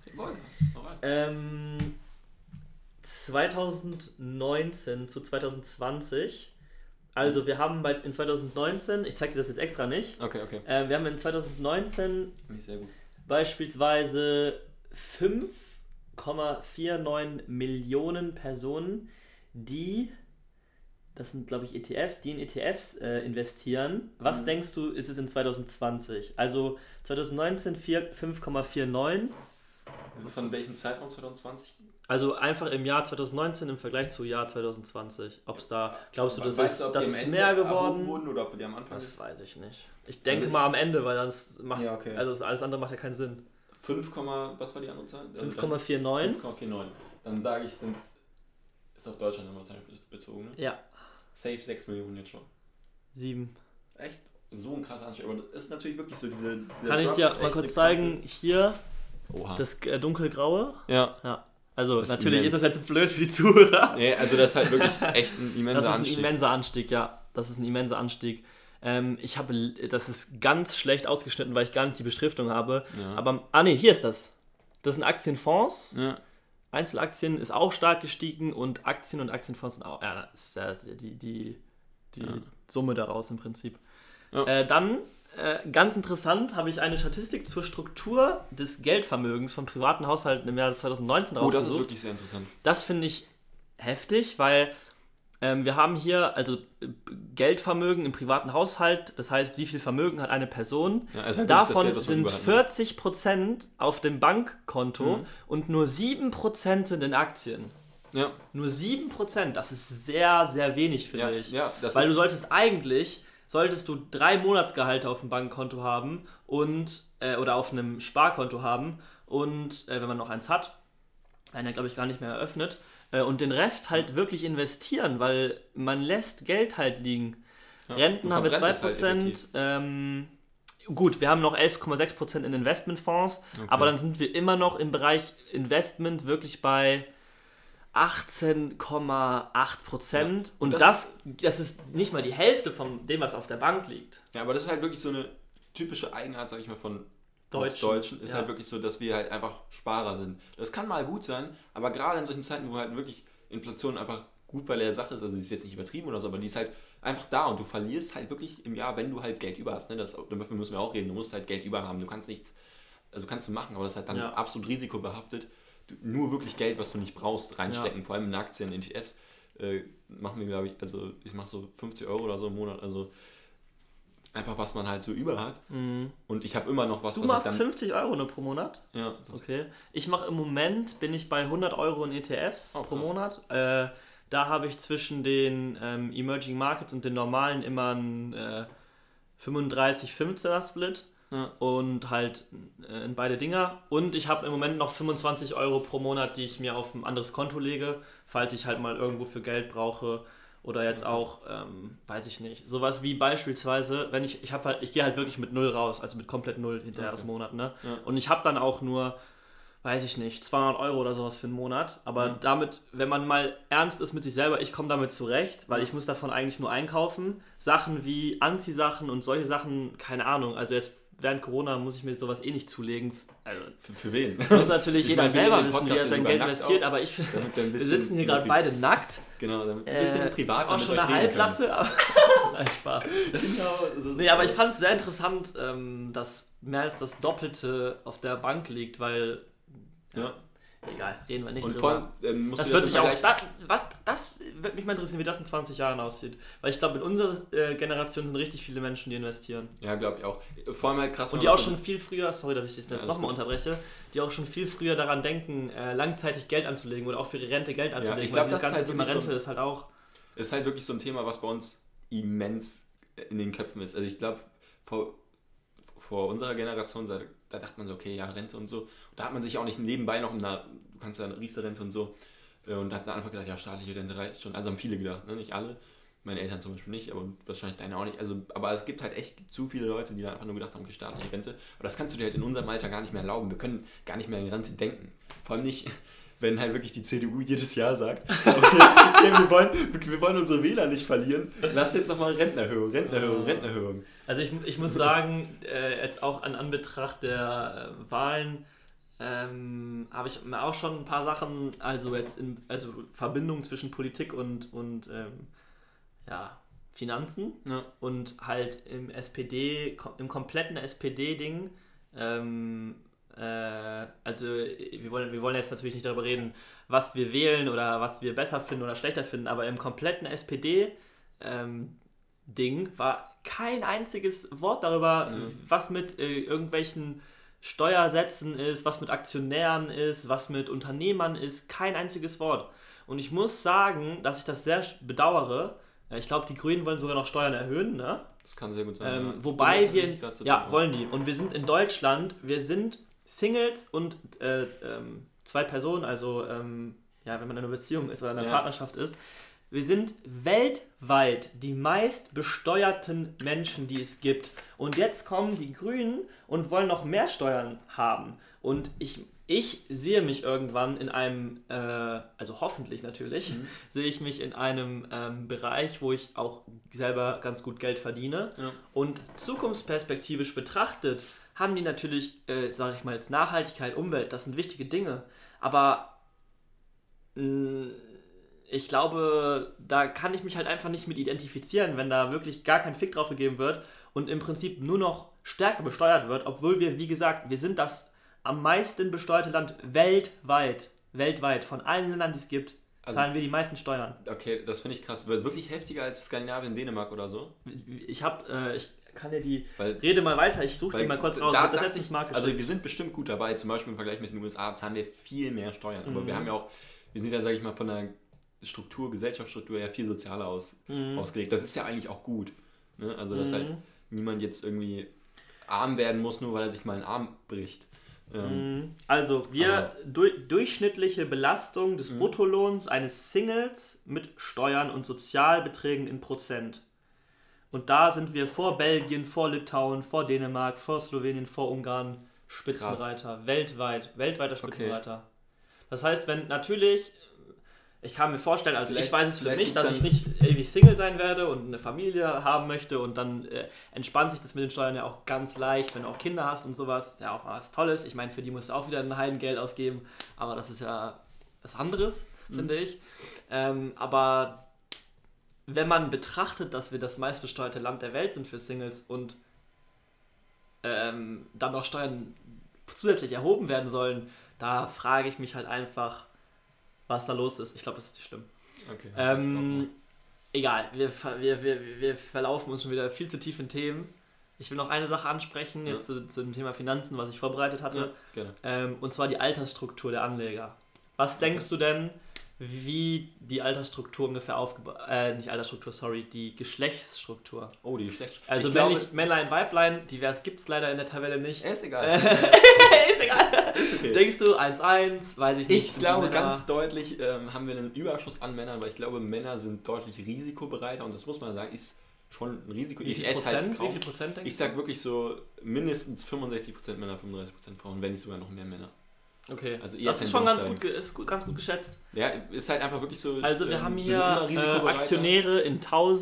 2019 zu 2020. Also wir haben in 2019, ich zeige dir das jetzt extra nicht. Okay. Wir haben in 2019 beispielsweise 5,49 Millionen Personen, das sind glaube ich ETFs, die in ETFs investieren. Was denkst du, ist es in 2020? Also 2019 5,49. Von welchem Zeitraum 2020? Also einfach im Jahr 2019 im Vergleich zu Jahr 2020. Ob es da, glaubst du, das ist mehr geworden? Wurden, oder ob die am Anfang das weiß ich nicht. Ich denke mal am Ende, weil das macht, also alles andere macht ja keinen Sinn. 5, was war die andere Zahl? 5,49. 5,49. Dann sage ich, ist auf Deutschland immer bezogen, ne? Ja. Safe 6 Millionen jetzt schon. 7. Echt? So ein krasser Anstieg. Aber das ist natürlich wirklich so diese kann ich dir mal kurz zeigen? Hier, das dunkelgraue. Ja. Also natürlich ist das jetzt blöd für die Zuhörer. Nee, also das ist halt wirklich echt ein immenser Anstieg. Das ist ein immenser Anstieg, ja. Das ist ein immenser Anstieg. Das ist ganz schlecht ausgeschnitten, weil ich gar nicht die Beschriftung habe. Ja. Aber, hier ist das. Das sind Aktienfonds. Ja. Einzelaktien ist auch stark gestiegen und Aktien und Aktienfonds sind auch, das ist ja die Summe daraus im Prinzip. Ja. Dann, ganz interessant, habe ich eine Statistik zur Struktur des Geldvermögens von privaten Haushalten im Jahr 2019 rausgesucht. Das ist wirklich sehr interessant. Das finde ich heftig, weil wir haben hier also Geldvermögen im privaten Haushalt, das heißt, wie viel Vermögen hat eine Person. Ja, also davon sind 40% auf dem Bankkonto und nur 7% sind in Aktien. Ja. Nur 7%, das ist sehr, sehr wenig, finde ich. Ja, weil du solltest du 3 Monatsgehalte auf dem Bankkonto haben und oder auf einem Sparkonto haben und wenn man noch eins hat. werden ja, glaube ich, gar nicht mehr eröffnet. Und den Rest halt wirklich investieren, weil man lässt Geld halt liegen. Ja, Renten haben wir 2%. Halt gut, wir haben noch 11,6% in Investmentfonds, aber dann sind wir immer noch im Bereich Investment wirklich bei 18,8%. Ja. Und das ist nicht mal die Hälfte von dem, was auf der Bank liegt. Ja, aber das ist halt wirklich so eine typische Eigenart, sag ich mal, von Deutschen. Ist halt wirklich so, dass wir halt einfach Sparer sind. Das kann mal gut sein, aber gerade in solchen Zeiten, wo halt wirklich Inflation einfach gut bei der Sache ist, also die ist jetzt nicht übertrieben oder so, aber die ist halt einfach da und du verlierst halt wirklich im Jahr, wenn du halt Geld über hast. Ne? Dafür müssen wir auch reden, du musst halt Geld über haben. Du kannst nichts, also kannst du machen, aber das ist halt dann absolut risikobehaftet. Nur wirklich Geld, was du nicht brauchst, reinstecken, vor allem in Aktien, in ETFs, machen wir, glaube ich, also ich mache so 50 € oder so im Monat, also einfach, was man halt so über hat. Mhm. Und ich habe immer noch was, du machst 50 € nur pro Monat? Ja. Okay. Ich mache im Moment, bin ich bei 100 € in ETFs pro Monat. Da habe ich zwischen den Emerging Markets und den normalen immer einen 35-15er Split. Ja. Und halt in beide Dinger. Und ich habe im Moment noch 25 € pro Monat, die ich mir auf ein anderes Konto lege, falls ich halt mal irgendwo für Geld brauche. Oder jetzt auch, weiß ich nicht, sowas wie beispielsweise, wenn ich gehe halt wirklich mit 0 raus, also mit komplett 0 hinterher aus Monat, ne? Ja. Und ich habe dann auch nur, weiß ich nicht, 200 € oder sowas für einen Monat. Aber damit, wenn man mal ernst ist mit sich selber, ich komme damit zurecht, weil ich muss davon eigentlich nur einkaufen. Sachen wie Anziehsachen und solche Sachen, keine Ahnung, also jetzt während Corona muss ich mir sowas eh nicht zulegen. Also für wen? Muss natürlich jeder selber wissen, wie er sein Geld investiert, aber wir sitzen hier gerade beide nackt. Genau, damit ein bisschen privat. Auch schon eine Halblatte, aber nein, Spaß. Genau, nee, aber ich fand es sehr interessant, dass mehr als das Doppelte auf der Bank liegt, weil egal, reden wir nicht und drüber. Das wird sich auch, das wird mich mal interessieren, wie das in 20 Jahren aussieht. Weil ich glaube, in unserer Generation sind richtig viele Menschen, die investieren. Ja, glaube ich auch. Vor allem halt krass. Und die auch schon viel früher, sorry, dass ich das jetzt nochmal unterbreche, die auch schon viel früher daran denken, langzeitig Geld anzulegen oder auch für ihre Rente Geld anzulegen. Ja, ich glaube, das ganze halt Thema Rente ist halt auch... Ist halt wirklich so ein Thema, was bei uns immens in den Köpfen ist. Also ich glaube, vor unserer Generation, da dachte man so, okay, ja, Rente und so. Und da hat man sich auch nicht nebenbei noch du kannst ja eine Riester-Rente und so. Und hat dann einfach gedacht, ja, staatliche Rente reicht schon. Also haben viele gedacht, ne? Nicht alle. Meine Eltern zum Beispiel nicht, aber wahrscheinlich deine auch nicht. Also, aber es gibt halt echt zu viele Leute, die dann einfach nur gedacht haben, okay, staatliche Rente. Aber das kannst du dir halt in unserem Alter gar nicht mehr erlauben. Wir können gar nicht mehr an Rente denken. Vor allem nicht, wenn halt wirklich die CDU jedes Jahr sagt, okay, wir wollen unsere Wähler nicht verlieren. Lass jetzt nochmal Rentenerhöhung. Also ich muss sagen, jetzt auch an Anbetracht der Wahlen, habe ich mir auch schon ein paar Sachen, also Verbindung zwischen Politik und Finanzen und halt im kompletten SPD-Ding, also wir wollen jetzt natürlich nicht darüber reden, was wir wählen oder was wir besser finden oder schlechter finden, aber im kompletten SPD-Ding war kein einziges Wort darüber, was mit irgendwelchen Steuersätzen ist, was mit Aktionären ist, was mit Unternehmern ist, kein einziges Wort. Und ich muss sagen, dass ich das sehr bedauere. Ich glaube, die Grünen wollen sogar noch Steuern erhöhen, ne? Das kann sehr gut sein. Wobei wollen die. Und wir sind in Deutschland, wir sind Singles und 2 Personen, also wenn man in einer Beziehung ist oder in einer Partnerschaft ist, wir sind weltweit die meist besteuerten Menschen, die es gibt. Und jetzt kommen die Grünen und wollen noch mehr Steuern haben. Und ich sehe mich irgendwann in einem, also hoffentlich natürlich, sehe ich mich in einem Bereich, wo ich auch selber ganz gut Geld verdiene. Ja. Und zukunftsperspektivisch betrachtet haben die natürlich, sage ich mal, jetzt Nachhaltigkeit, Umwelt, das sind wichtige Dinge. Aber ich glaube, da kann ich mich halt einfach nicht mit identifizieren, wenn da wirklich gar kein Fick drauf gegeben wird und im Prinzip nur noch stärker besteuert wird, obwohl wir, wie gesagt, wir sind das am meisten besteuerte Land weltweit, von allen Ländern, die es gibt, zahlen wir die meisten Steuern. Okay, das finde ich krass. Wird wirklich heftiger als Skandinavien, Dänemark oder so? Ich kann dir rede mal weiter, ich suche die mal kurz raus. Also wir sind bestimmt gut dabei, zum Beispiel im Vergleich mit den USA zahlen wir viel mehr Steuern, aber wir sind ja, sage ich mal, von der Gesellschaftsstruktur ja viel sozialer ausgelegt. Das ist ja eigentlich auch gut. Ne? Also dass halt niemand jetzt irgendwie arm werden muss, nur weil er sich mal einen Arm bricht. Also, durchschnittliche Belastung des Bruttolohns eines Singles mit Steuern und Sozialbeträgen in Prozent. Und da sind wir vor Belgien, vor Litauen, vor Dänemark, vor Slowenien, vor Ungarn Spitzenreiter. Krass. Weltweiter Spitzenreiter. Okay. Das heißt, wenn natürlich, ich kann mir vorstellen, also ich weiß es für mich, dass ich nicht ewig Single sein werde und eine Familie haben möchte und dann entspannt sich das mit den Steuern ja auch ganz leicht, wenn du auch Kinder hast und sowas. Ja, auch was Tolles. Ich meine, für die musst du auch wieder ein Heidengeld ausgeben, aber das ist ja was anderes, finde ich. Aber wenn man betrachtet, dass wir das meistbesteuerte Land der Welt sind für Singles und dann noch Steuern zusätzlich erhoben werden sollen, da frage ich mich halt einfach, was da los ist. Ich glaube, das ist nicht schlimm. Okay, egal, wir verlaufen uns schon wieder viel zu tief in Themen. Ich will noch eine Sache ansprechen, jetzt zu dem Thema Finanzen, was ich vorbereitet hatte. Ja, gerne. Und zwar die Altersstruktur der Anleger. Was denkst du denn, wie die Altersstruktur ungefähr die Geschlechtsstruktur. Oh, die Geschlechtsstruktur. Also Männlein, Weiblein, divers gibt es leider in der Tabelle nicht. Ist egal. Ist egal. Ist okay. Denkst du 1-1, weiß ich nicht. Ich glaube ganz deutlich haben wir einen Überschuss an Männern, weil ich glaube, Männer sind deutlich risikobereiter und das muss man sagen, ist schon ein Risiko. Wie viel Prozent denkst du? Ich sag wirklich so mindestens 65% Männer, 35% Frauen, wenn nicht sogar noch mehr Männer. Okay, also das ist schon ganz gut geschätzt. Ja, ist halt einfach wirklich so. Also wir haben hier Aktionäre in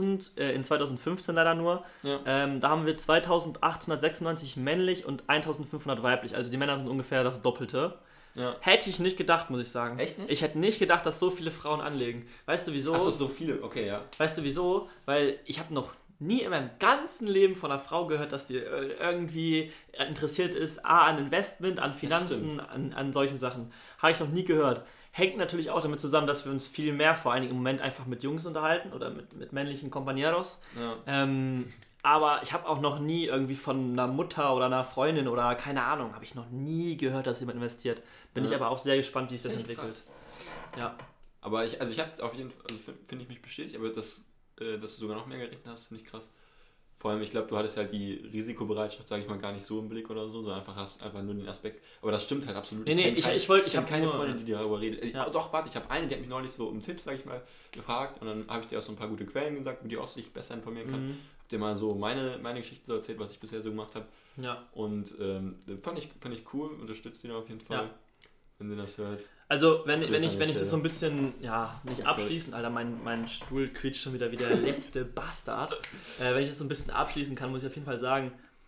2015 leider nur. Ja. Da haben wir 2896 männlich und 1500 weiblich. Also die Männer sind ungefähr das Doppelte. Ja. Hätte ich nicht gedacht, muss ich sagen. Echt nicht? Ich hätte nicht gedacht, dass so viele Frauen anlegen. Weißt du wieso? Achso, so viele, okay, ja. Weißt du wieso? Weil ich habe noch nie in meinem ganzen Leben von einer Frau gehört, dass die irgendwie interessiert ist, an Investment, an Finanzen, an solchen Sachen. Habe ich noch nie gehört. Hängt natürlich auch damit zusammen, dass wir uns viel mehr vor allen Dingen im Moment einfach mit Jungs unterhalten oder mit männlichen Compañeros. Ja. Aber ich habe auch noch nie irgendwie von einer Mutter oder einer Freundin oder keine Ahnung, habe ich noch nie gehört, dass jemand investiert. Bin ich aber auch sehr gespannt, wie sich das entwickelt. Krass. Ja. Aber ich habe auf jeden Fall, also finde ich mich bestätigt, aber dass du sogar noch mehr gerechnet hast, finde ich krass. Vor allem, ich glaube, du hattest halt die Risikobereitschaft, sage ich mal, gar nicht so im Blick oder so, sondern hast einfach nur den Aspekt. Aber das stimmt halt absolut. Ich habe keine Freundin, die darüber redet. Ja. Doch, warte, ich habe eine, die hat mich neulich so um Tipps, sage ich mal, gefragt und dann habe ich dir auch so ein paar gute Quellen gesagt, wo die auch sich besser informieren kann. Hab dir mal so meine Geschichte so erzählt, was ich bisher so gemacht habe. Ja. Und fand ich cool, unterstützt ihn auf jeden Fall. Ja. Wenn sie das hört. Also, wenn ich das so ein bisschen, nicht abschließen, Alter, mein Stuhl quietscht schon wieder wie der letzte Bastard. Wenn ich das so ein bisschen abschließen kann, muss ich auf jeden Fall sagen,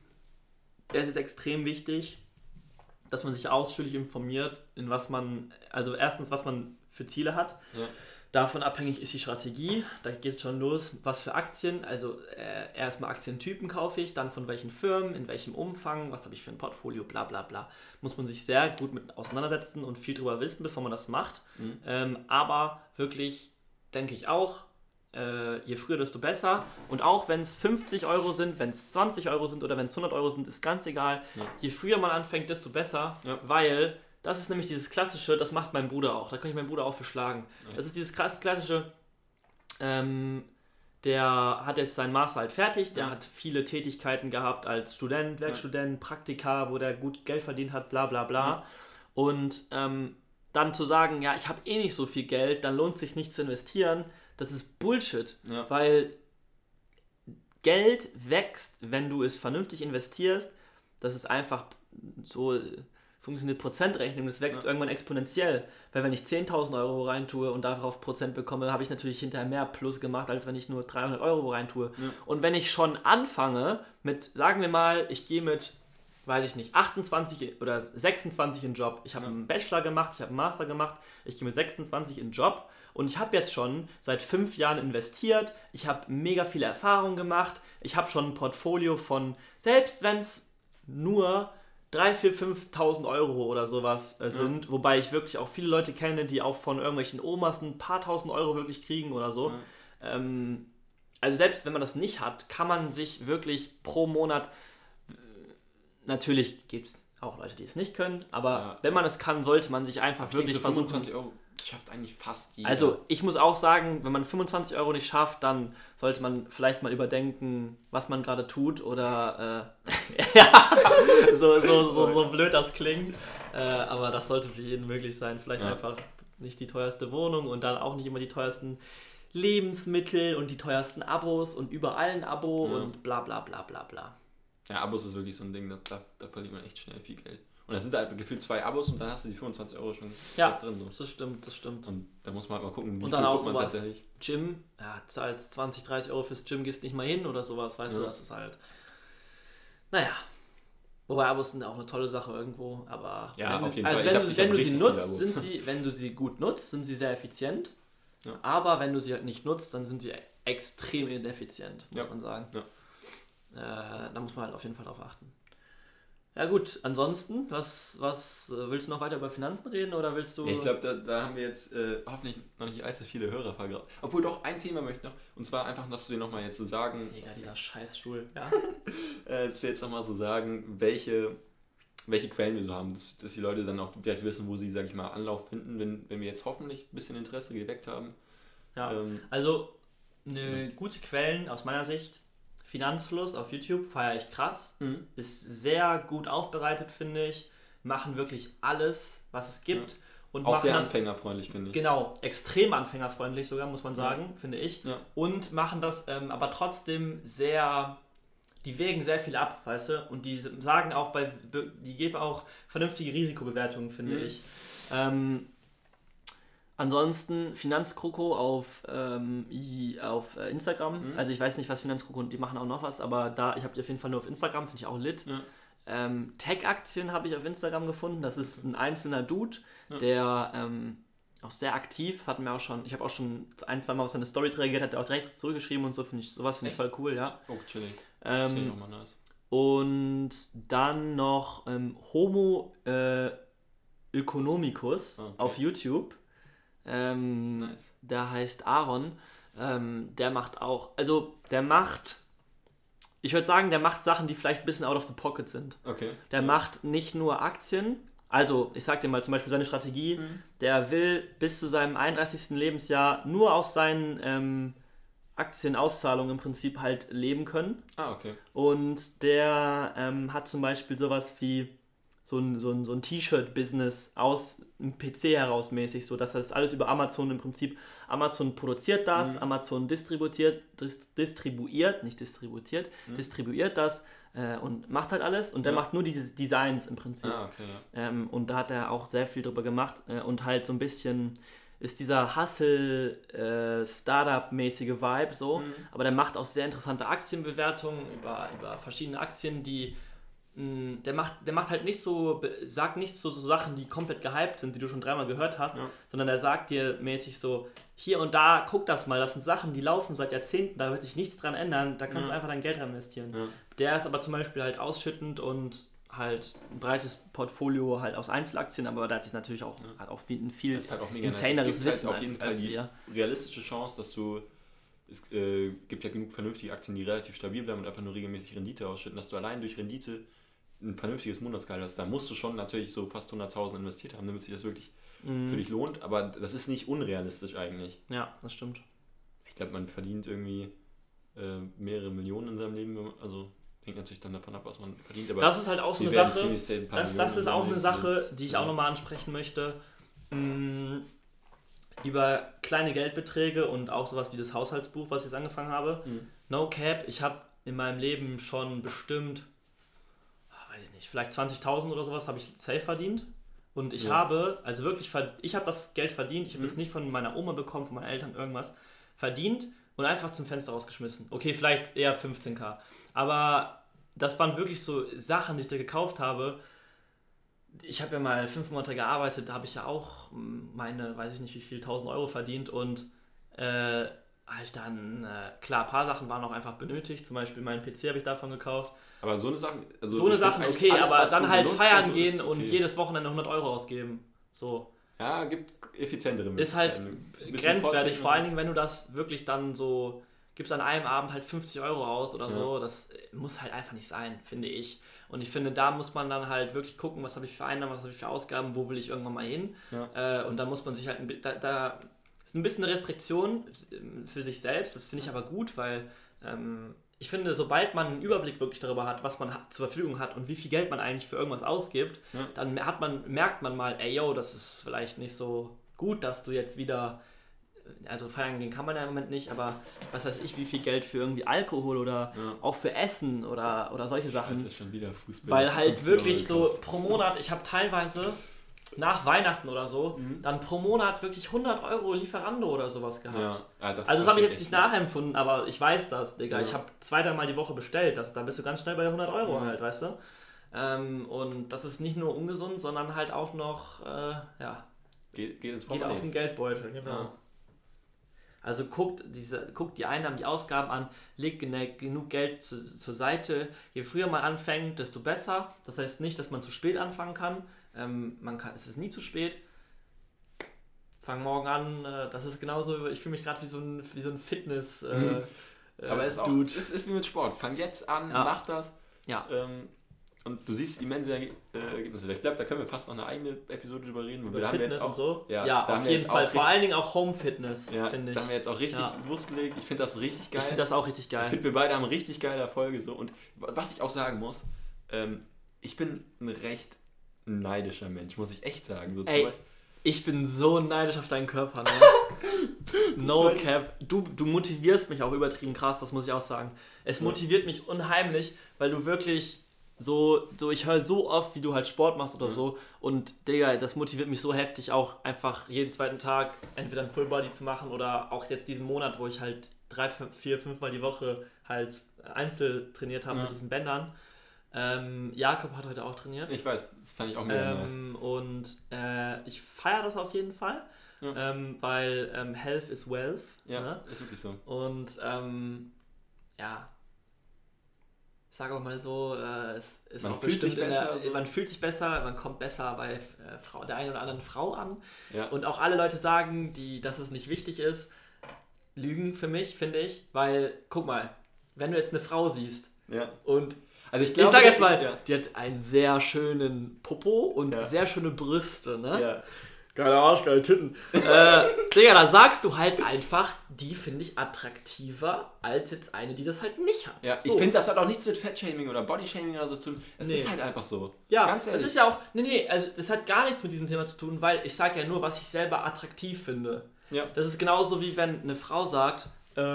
es ist extrem wichtig, dass man sich ausführlich informiert, was man für Ziele hat. Ja. Davon abhängig ist die Strategie, da geht es schon los, was für Aktien, also erstmal Aktientypen kaufe ich, dann von welchen Firmen, in welchem Umfang, was habe ich für ein Portfolio, bla bla bla. Muss man sich sehr gut mit auseinandersetzen und viel drüber wissen, bevor man das macht. Aber wirklich, denke ich auch, je früher, desto besser. Und auch wenn es 50 Euro sind, wenn es 20 Euro sind oder wenn es 100 Euro sind, ist ganz egal. Ja. Je früher man anfängt, desto besser, weil das ist nämlich dieses klassische, das macht mein Bruder auch, da kann ich meinen Bruder auch für schlagen. Ja. Das ist dieses klassische, der hat jetzt seinen Master halt fertig, der hat viele Tätigkeiten gehabt als Student, Werkstudent, Praktika, wo der gut Geld verdient hat, bla bla bla. Ja. Und dann zu sagen, ja, ich habe eh nicht so viel Geld, dann lohnt es sich nicht zu investieren, das ist Bullshit, weil Geld wächst, wenn du es vernünftig investierst, das ist einfach so funktioniert Prozentrechnung, das wächst irgendwann exponentiell, weil wenn ich 10.000 Euro reintue und darauf Prozent bekomme, habe ich natürlich hinterher mehr Plus gemacht, als wenn ich nur 300 Euro reintue. Ja. Und wenn ich schon anfange mit, sagen wir mal, ich gehe mit, weiß ich nicht, 28 oder 26 in den Job, ich habe einen Bachelor gemacht, ich habe einen Master gemacht, ich gehe mit 26 in den Job und ich habe jetzt schon seit 5 Jahren investiert, ich habe mega viele Erfahrungen gemacht, ich habe schon ein Portfolio von, selbst wenn es nur 3.000, 4.000, 5.000 Euro oder sowas sind, wobei ich wirklich auch viele Leute kenne, die auch von irgendwelchen Omas ein paar tausend Euro wirklich kriegen oder so. Ja. Also selbst wenn man das nicht hat, kann man sich wirklich pro Monat, natürlich gibt es auch Leute, die es nicht können, aber wenn man es kann, sollte man sich einfach wirklich versuchen. 25 Euro schafft eigentlich fast jeder. Also ich muss auch sagen, wenn man 25 Euro nicht schafft, dann sollte man vielleicht mal überdenken, was man gerade tut oder ja, so blöd das klingt, aber das sollte für jeden möglich sein. Vielleicht einfach nicht die teuerste Wohnung und dann auch nicht immer die teuersten Lebensmittel und die teuersten Abos und überall ein Abo und bla bla bla bla bla. Ja, Abos ist wirklich so ein Ding, da verliert man echt schnell viel Geld. Und da sind da einfach gefühlt 2 Abos und dann hast du die 25 Euro schon fast drin. So. Das stimmt. Und da muss man halt mal gucken, wie und viel dann auch guckt man sowas, tatsächlich. Gym, zahlst 20, 30 Euro fürs Gym, gehst nicht mal hin oder sowas, weißt du, das ist halt, naja. Wobei Abos sind auch eine tolle Sache irgendwo, aber auf jeden Fall. Wenn du sie nutzt, wenn du sie gut nutzt, sind sie sehr effizient. Ja. Aber wenn du sie halt nicht nutzt, dann sind sie extrem ineffizient, muss man sagen. Ja. Da muss man halt auf jeden Fall drauf achten. Ja gut, ansonsten, was willst du noch weiter über Finanzen reden oder willst du... Ja, ich glaube, da haben wir jetzt hoffentlich noch nicht allzu viele Hörer vergraben. Obwohl doch, ein Thema möchte ich noch, und zwar einfach, dass wir nochmal jetzt so sagen... Digga, dieser Scheißstuhl, ja. Dass wir jetzt nochmal so sagen, welche Quellen wir so haben, dass die Leute dann auch vielleicht wissen, wo sie, sag ich mal, Anlauf finden, wenn wir jetzt hoffentlich ein bisschen Interesse geweckt haben. Ja, also gute Quellen aus meiner Sicht... Finanzfluss auf YouTube feiere ich krass. Ist sehr gut aufbereitet, finde ich. Machen wirklich alles, was es gibt. Ja. Und auch sehr anfängerfreundlich, finde ich. Genau, extrem anfängerfreundlich sogar, muss man sagen, finde ich. Ja. Und machen das aber trotzdem die wägen sehr viel ab, weißt du? Und die sagen auch, die geben auch vernünftige Risikobewertungen, finde ich. Ansonsten Finanzkroko auf Instagram. Also ich weiß nicht, was Finanzkroko, die machen auch noch was, aber ich habe die auf jeden Fall nur auf Instagram, finde ich auch lit. Ja. Tech-Aktien habe ich auf Instagram gefunden. Das ist ein einzelner Dude, der auch sehr aktiv, ich habe auch schon 1-2 Mal auf seine Storys reagiert, hat er auch direkt zurückgeschrieben und so, sowas finde ich voll cool, ja. Oh, chillig. Das finde ich nochmal nice. Und dann noch Homo Economicus auf YouTube. Nice. Der heißt Aaron, der macht auch, ich würde sagen, der macht Sachen, die vielleicht ein bisschen out of the pocket sind. Okay. Der macht nicht nur Aktien, also ich sag dir mal zum Beispiel seine Strategie, der will bis zu seinem 31. Lebensjahr nur aus seinen Aktienauszahlungen im Prinzip halt leben können. Ah, okay. Und der hat zum Beispiel sowas wie so ein T-Shirt-Business aus dem PC heraus mäßig, so dass das alles über Amazon im Prinzip, Amazon produziert das, Amazon distribuiert das und macht halt alles und der macht nur diese Designs im Prinzip. Ah, okay, ja. Und da hat er auch sehr viel drüber gemacht und halt so ein bisschen ist dieser Hustle-Startup-mäßige Vibe so, aber der macht auch sehr interessante Aktienbewertungen über verschiedene Aktien, die der macht halt nicht so, sagt nicht so Sachen, die komplett gehypt sind, die du schon 3-mal gehört hast, sondern er sagt dir mäßig so, hier und da, guck das mal, das sind Sachen, die laufen seit Jahrzehnten, da wird sich nichts dran ändern, da kannst du einfach dein Geld rein investieren. Ja. Der ist aber zum Beispiel halt ausschüttend und halt ein breites Portfolio halt aus Einzelaktien, aber da hat sich natürlich auch, hat auch ein viel insaneres Wissen halt auf jeden Fall die realistische Chance, dass es gibt ja genug vernünftige Aktien, die relativ stabil bleiben und einfach nur regelmäßig Rendite ausschütten, dass du allein durch Rendite ein vernünftiges Monatsgehalt hast. Da musst du schon natürlich so fast 100.000 investiert haben, damit sich das wirklich für dich lohnt, aber das ist nicht unrealistisch eigentlich. Ja, das stimmt. Ich glaube, man verdient irgendwie mehrere Millionen in seinem Leben, also hängt natürlich dann davon ab, was man verdient. Aber das ist halt auch so eine Sache, das ist auch eine Sache, die ich auch nochmal ansprechen möchte. Über kleine Geldbeträge und auch sowas wie das Haushaltsbuch, was ich jetzt angefangen habe. No cap, ich habe in meinem Leben schon bestimmt, weiß ich nicht, vielleicht 20.000 oder sowas habe ich safe verdient. Und ich habe, also wirklich, ich habe das Geld verdient, ich habe das nicht von meiner Oma bekommen, von meinen Eltern, irgendwas, verdient und einfach zum Fenster rausgeschmissen. Okay, vielleicht eher 15.000. Aber das waren wirklich so Sachen, die ich da gekauft habe. Ich habe ja mal 5 Monate gearbeitet, da habe ich ja auch meine, weiß ich nicht wie viel, 1.000 Euro verdient und halt dann, klar, ein paar Sachen waren auch einfach benötigt, zum Beispiel meinen PC habe ich davon gekauft. Aber so eine Sache, okay, alles, aber dann halt feiern gehen und jedes Wochenende 100 Euro ausgeben, so. Ja, gibt effizientere Möglichkeiten. Ist halt grenzwertig, vor allen Dingen, wenn du das wirklich dann so gibst an einem Abend halt 50 Euro aus oder so. Das muss halt einfach nicht sein, finde ich. Und ich finde, da muss man dann halt wirklich gucken, was habe ich für Einnahmen, was habe ich für Ausgaben, wo will ich irgendwann mal hin. Ja. Und da muss man sich halt, da ist ein bisschen eine Restriktion für sich selbst. Das finde ich aber gut, weil ich finde, sobald man einen Überblick wirklich darüber hat, was man zur Verfügung hat und wie viel Geld man eigentlich für irgendwas ausgibt, dann merkt man mal, ey, yo, das ist vielleicht nicht so gut, dass du jetzt wieder, also feiern gehen kann man ja im Moment nicht, aber was weiß ich, wie viel Geld für irgendwie Alkohol oder auch für Essen oder solche Sachen. Das ist schon wieder Fußball. Weil halt wirklich so pro Monat, ich habe teilweise nach Weihnachten oder so, dann pro Monat wirklich 100 Euro Lieferando oder sowas gehabt. Ja. Also das habe ich jetzt nicht nachempfunden, aber ich weiß das, Digga. Ja. Ich habe 2-3 Mal die Woche bestellt, da bist du ganz schnell bei 100 Euro halt, weißt du? Und das ist nicht nur ungesund, sondern halt auch noch, geht auf den Geldbeutel, genau. Ja. Also guckt die Einnahmen, die Ausgaben an, legt genug Geld zur Seite. Je früher man anfängt, desto besser. Das heißt nicht, dass man zu spät anfangen kann. Es ist nie zu spät. Fang morgen an, das ist genauso, ich fühle mich gerade wie so ein Fitness aber es ist wie mit Sport. Fang jetzt an, mach das. Ja. Und du siehst immense Ergebnisse. Ich glaube, da können wir fast noch eine eigene Episode drüber reden. Über Fitness und so? Ja, auf jeden Fall. Vor allen Dingen auch Home-Fitness, finde ich. Da haben wir jetzt auch richtig losgelegt. Ich finde das richtig geil. Ich finde das auch richtig geil. Ich finde, wir beide haben richtig geile Erfolge. So. Und was ich auch sagen muss, ich bin ein recht neidischer Mensch, muss ich echt sagen. So ich bin so neidisch auf deinen Körper. Ne? No cap. Du motivierst mich auch übertrieben krass, das muss ich auch sagen. Es motiviert mich unheimlich, weil du wirklich ich höre so oft, wie du halt Sport machst oder so, und Digga, das motiviert mich so heftig, auch einfach jeden zweiten Tag entweder ein Full Body zu machen oder auch jetzt diesen Monat, wo ich halt 3, 4, 5 Mal die Woche halt Einzel trainiert habe mit diesen Bändern. Jakob hat heute auch trainiert. Ich weiß, das fand ich auch mega nice. Und ich feiere das auf jeden Fall, weil Health is Wealth. Ja, ne? Ist wirklich so. Und ich sage auch mal so, man fühlt sich besser, man kommt besser bei der einen oder anderen Frau an. Ja. Und auch alle Leute sagen, dass es nicht wichtig ist, lügen für mich, finde ich. Weil, guck mal, wenn du jetzt eine Frau siehst und also ich sage jetzt mal, die hat einen sehr schönen Popo und sehr schöne Brüste, ne? Ja. Geiler Arsch, geile Titten. Digga, da sagst du halt einfach, die finde ich attraktiver als jetzt eine, die das halt nicht hat. Ja, so. Ich finde, das hat auch nichts mit Fettshaming oder Bodyshaming oder so zu tun. Es ist halt einfach so. Ja, ganz ehrlich. Es ist ja auch, also das hat gar nichts mit diesem Thema zu tun, weil ich sage ja nur, was ich selber attraktiv finde. Ja. Das ist genauso wie wenn eine Frau sagt,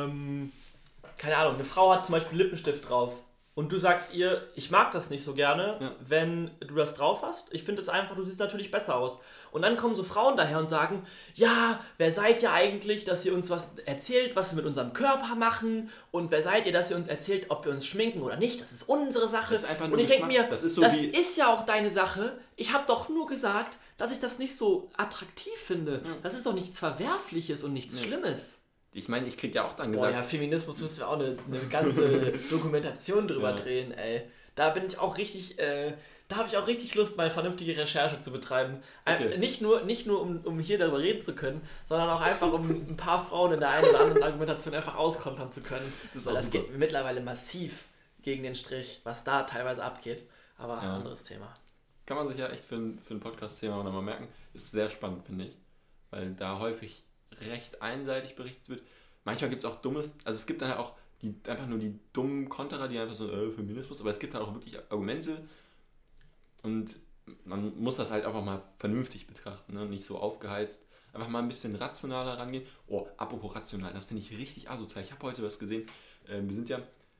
keine Ahnung, eine Frau hat zum Beispiel Lippenstift drauf. Und du sagst ihr, ich mag das nicht so gerne, wenn du das drauf hast. Ich finde es einfach, du siehst natürlich besser aus. Und dann kommen so Frauen daher und sagen, ja, wer seid ihr eigentlich, dass ihr uns was erzählt, was wir mit unserem Körper machen? Und wer seid ihr, dass ihr uns erzählt, ob wir uns schminken oder nicht? Das ist unsere Sache. Das ist einfach nur und ich denke mir, das ist ja auch deine Sache. Ich habe doch nur gesagt, dass ich das nicht so attraktiv finde. Ja. Das ist doch nichts Verwerfliches und nichts Schlimmes. Ich meine, ich krieg ja auch dann gesagt... Boah, ja, Feminismus müssen wir auch eine ganze Dokumentation drüber drehen, ey. Da bin ich auch richtig... da habe ich auch richtig Lust, mal vernünftige Recherche zu betreiben. Okay. Nicht nur um hier darüber reden zu können, sondern auch einfach, um ein paar Frauen in der einen oder anderen Argumentation einfach auskontern zu können. Das geht mittlerweile massiv gegen den Strich, was da teilweise abgeht. Aber ein anderes Thema. Kann man sich ja echt für ein Podcast-Thema nochmal merken. Ist sehr spannend, finde ich. Weil da häufig recht einseitig berichtet wird. Manchmal gibt es auch dummes, also es gibt dann halt auch einfach nur die dummen Konterer, die einfach so Feminismus, aber es gibt halt auch wirklich Argumente und man muss das halt einfach mal vernünftig betrachten, ne? Nicht so aufgeheizt, einfach mal ein bisschen rationaler rangehen. Oh, apropos rational, das finde ich richtig asozial. Ich habe heute was gesehen, wir sind ja,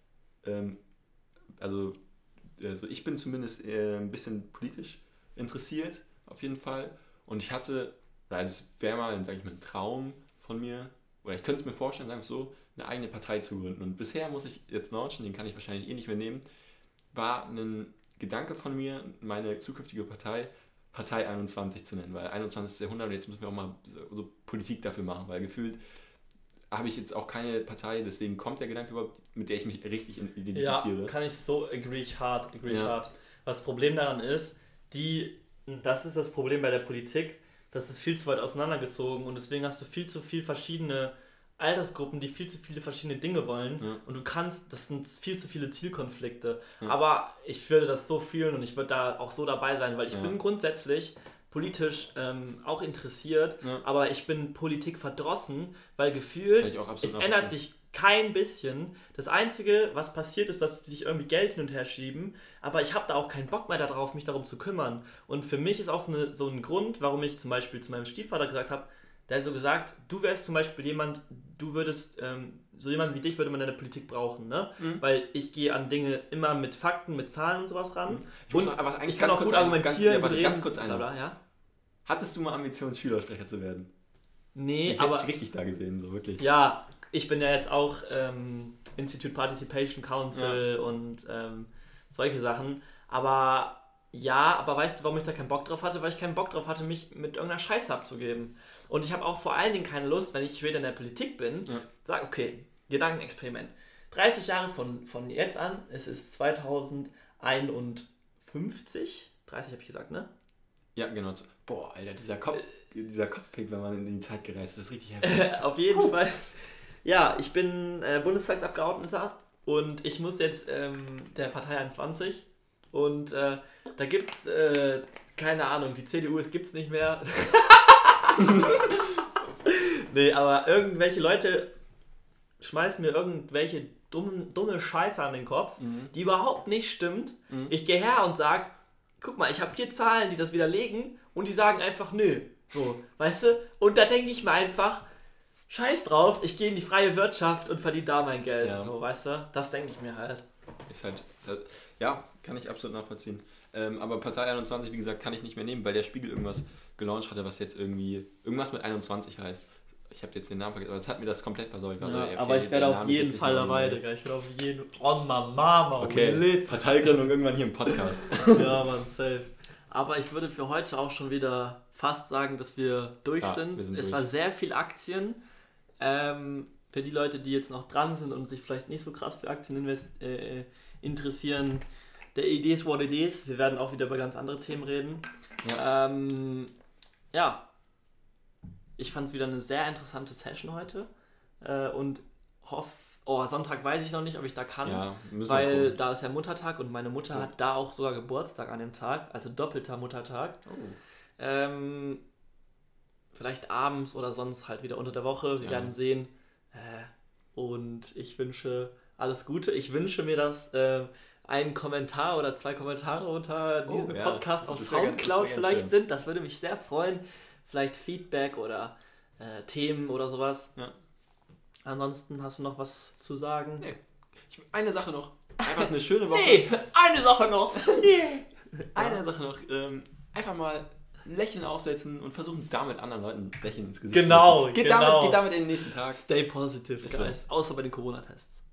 also ich bin zumindest ein bisschen politisch interessiert, auf jeden Fall, und ich hatte, es wäre mal, sage ich mal, ein Traum von mir, oder ich könnte es mir vorstellen, sagen wir so, eine eigene Partei zu gründen. Und bisher muss ich jetzt launchen, den kann ich wahrscheinlich nicht mehr nehmen, war ein Gedanke von mir, meine zukünftige Partei 21 zu nennen, weil 21. Jahrhundert und jetzt müssen wir auch mal so Politik dafür machen, weil gefühlt habe ich jetzt auch keine Partei, deswegen kommt der Gedanke überhaupt, mit der ich mich richtig identifiziere. Ja, kann ich so, agree ich hard. Was das Problem daran ist, das ist das Problem bei der Politik, das ist viel zu weit auseinandergezogen und deswegen hast du viel zu viel verschiedene Altersgruppen, die viel zu viele verschiedene Dinge wollen und das sind viel zu viele Zielkonflikte. Aber ich würde das so fühlen und ich würde da auch so dabei sein, weil ich bin grundsätzlich politisch auch interessiert, aber ich bin Politik verdrossen, weil gefühlt, es ändert sich kein bisschen. Das Einzige, was passiert, ist, dass sie sich irgendwie Geld hin und her schieben, aber ich habe da auch keinen Bock mehr darauf, mich darum zu kümmern. Und für mich ist auch so ein Grund, warum ich zum Beispiel zu meinem Stiefvater gesagt habe, der hat so gesagt, du wärst zum Beispiel du würdest, so jemand wie dich würde man in der Politik brauchen, ne? Weil ich gehe an Dinge immer mit Fakten, mit Zahlen und sowas ran. Ich kann auch gut argumentieren. Ganz kurz ja? Hattest du mal Ambitionen, Schülersprecher zu werden? Nee, ich hätte dich richtig da gesehen, so wirklich. Ja, ich bin ja jetzt auch Institute Participation Council und solche Sachen. Aber weißt du, warum ich da keinen Bock drauf hatte? Weil ich keinen Bock drauf hatte, mich mit irgendeiner Scheiße abzugeben. Und ich habe auch vor allen Dingen keine Lust, wenn ich später in der Politik bin, sag, okay, Gedankenexperiment. 30 Jahre von jetzt an, es ist 2051, 30 habe ich gesagt, ne? Ja, genau. Boah, Alter, dieser Kopfpick, wenn man in die Zeit gereist ist, ist richtig heftig. Auf jeden Fall. Ja, ich bin Bundestagsabgeordneter und ich muss jetzt der Partei 21 und da gibt's, keine Ahnung, die CDU, es gibt's nicht mehr. Nee, aber irgendwelche Leute schmeißen mir irgendwelche dumme Scheiße an den Kopf, die überhaupt nicht stimmt. Ich gehe her und sag, guck mal, ich habe hier Zahlen, die das widerlegen und die sagen einfach nö. So, weißt du? Und da denke ich mir einfach, scheiß drauf, ich gehe in die freie Wirtschaft und verdiene da mein Geld. Ja. So, weißt du? Das denke ich mir halt. Ist halt, ja, kann ich absolut nachvollziehen. Aber Partei 21, wie gesagt, kann ich nicht mehr nehmen, weil der Spiegel irgendwas gelauncht hatte, was jetzt irgendwas mit 21 heißt. Ich habe jetzt den Namen vergessen, aber das hat mir das komplett versäumt. Aber ich werde auf jeden Fall dabei, Digga. Ich werde auf jeden Fall. On my mama, okay. Parteigründung irgendwann hier im Podcast. Ja, man, safe. Aber ich würde für heute auch schon wieder fast sagen, dass wir durch sind. Es war sehr viel Aktien. Für die Leute, die jetzt noch dran sind und sich vielleicht nicht so krass für Aktien interessieren, der Idee ist what it is. Wir werden auch wieder über ganz andere Themen reden. Ja. Ich fand es wieder eine sehr interessante Session heute und Sonntag weiß ich noch nicht, ob ich da kann, weil da ist ja Muttertag und meine Mutter hat da auch sogar Geburtstag an dem Tag, also doppelter Muttertag. Vielleicht abends oder sonst halt wieder unter der Woche, wir werden sehen. Und ich wünsche alles Gute. Ich wünsche mir, dass ein Kommentar oder 2 Kommentare unter diesem Podcast auf Soundcloud vielleicht sind. Das würde mich sehr freuen. Vielleicht Feedback oder Themen oder sowas. Ja. Ansonsten hast du noch was zu sagen? Nee. Eine Sache noch. Einfach eine schöne Woche. Eine Sache noch. Eine Sache noch. Einfach mal ein Lächeln aufsetzen und versuchen damit anderen Leuten Lächeln ins Gesicht zu setzen. Geht damit in den nächsten Tag. Stay positive, guys. Außer bei den Corona-Tests.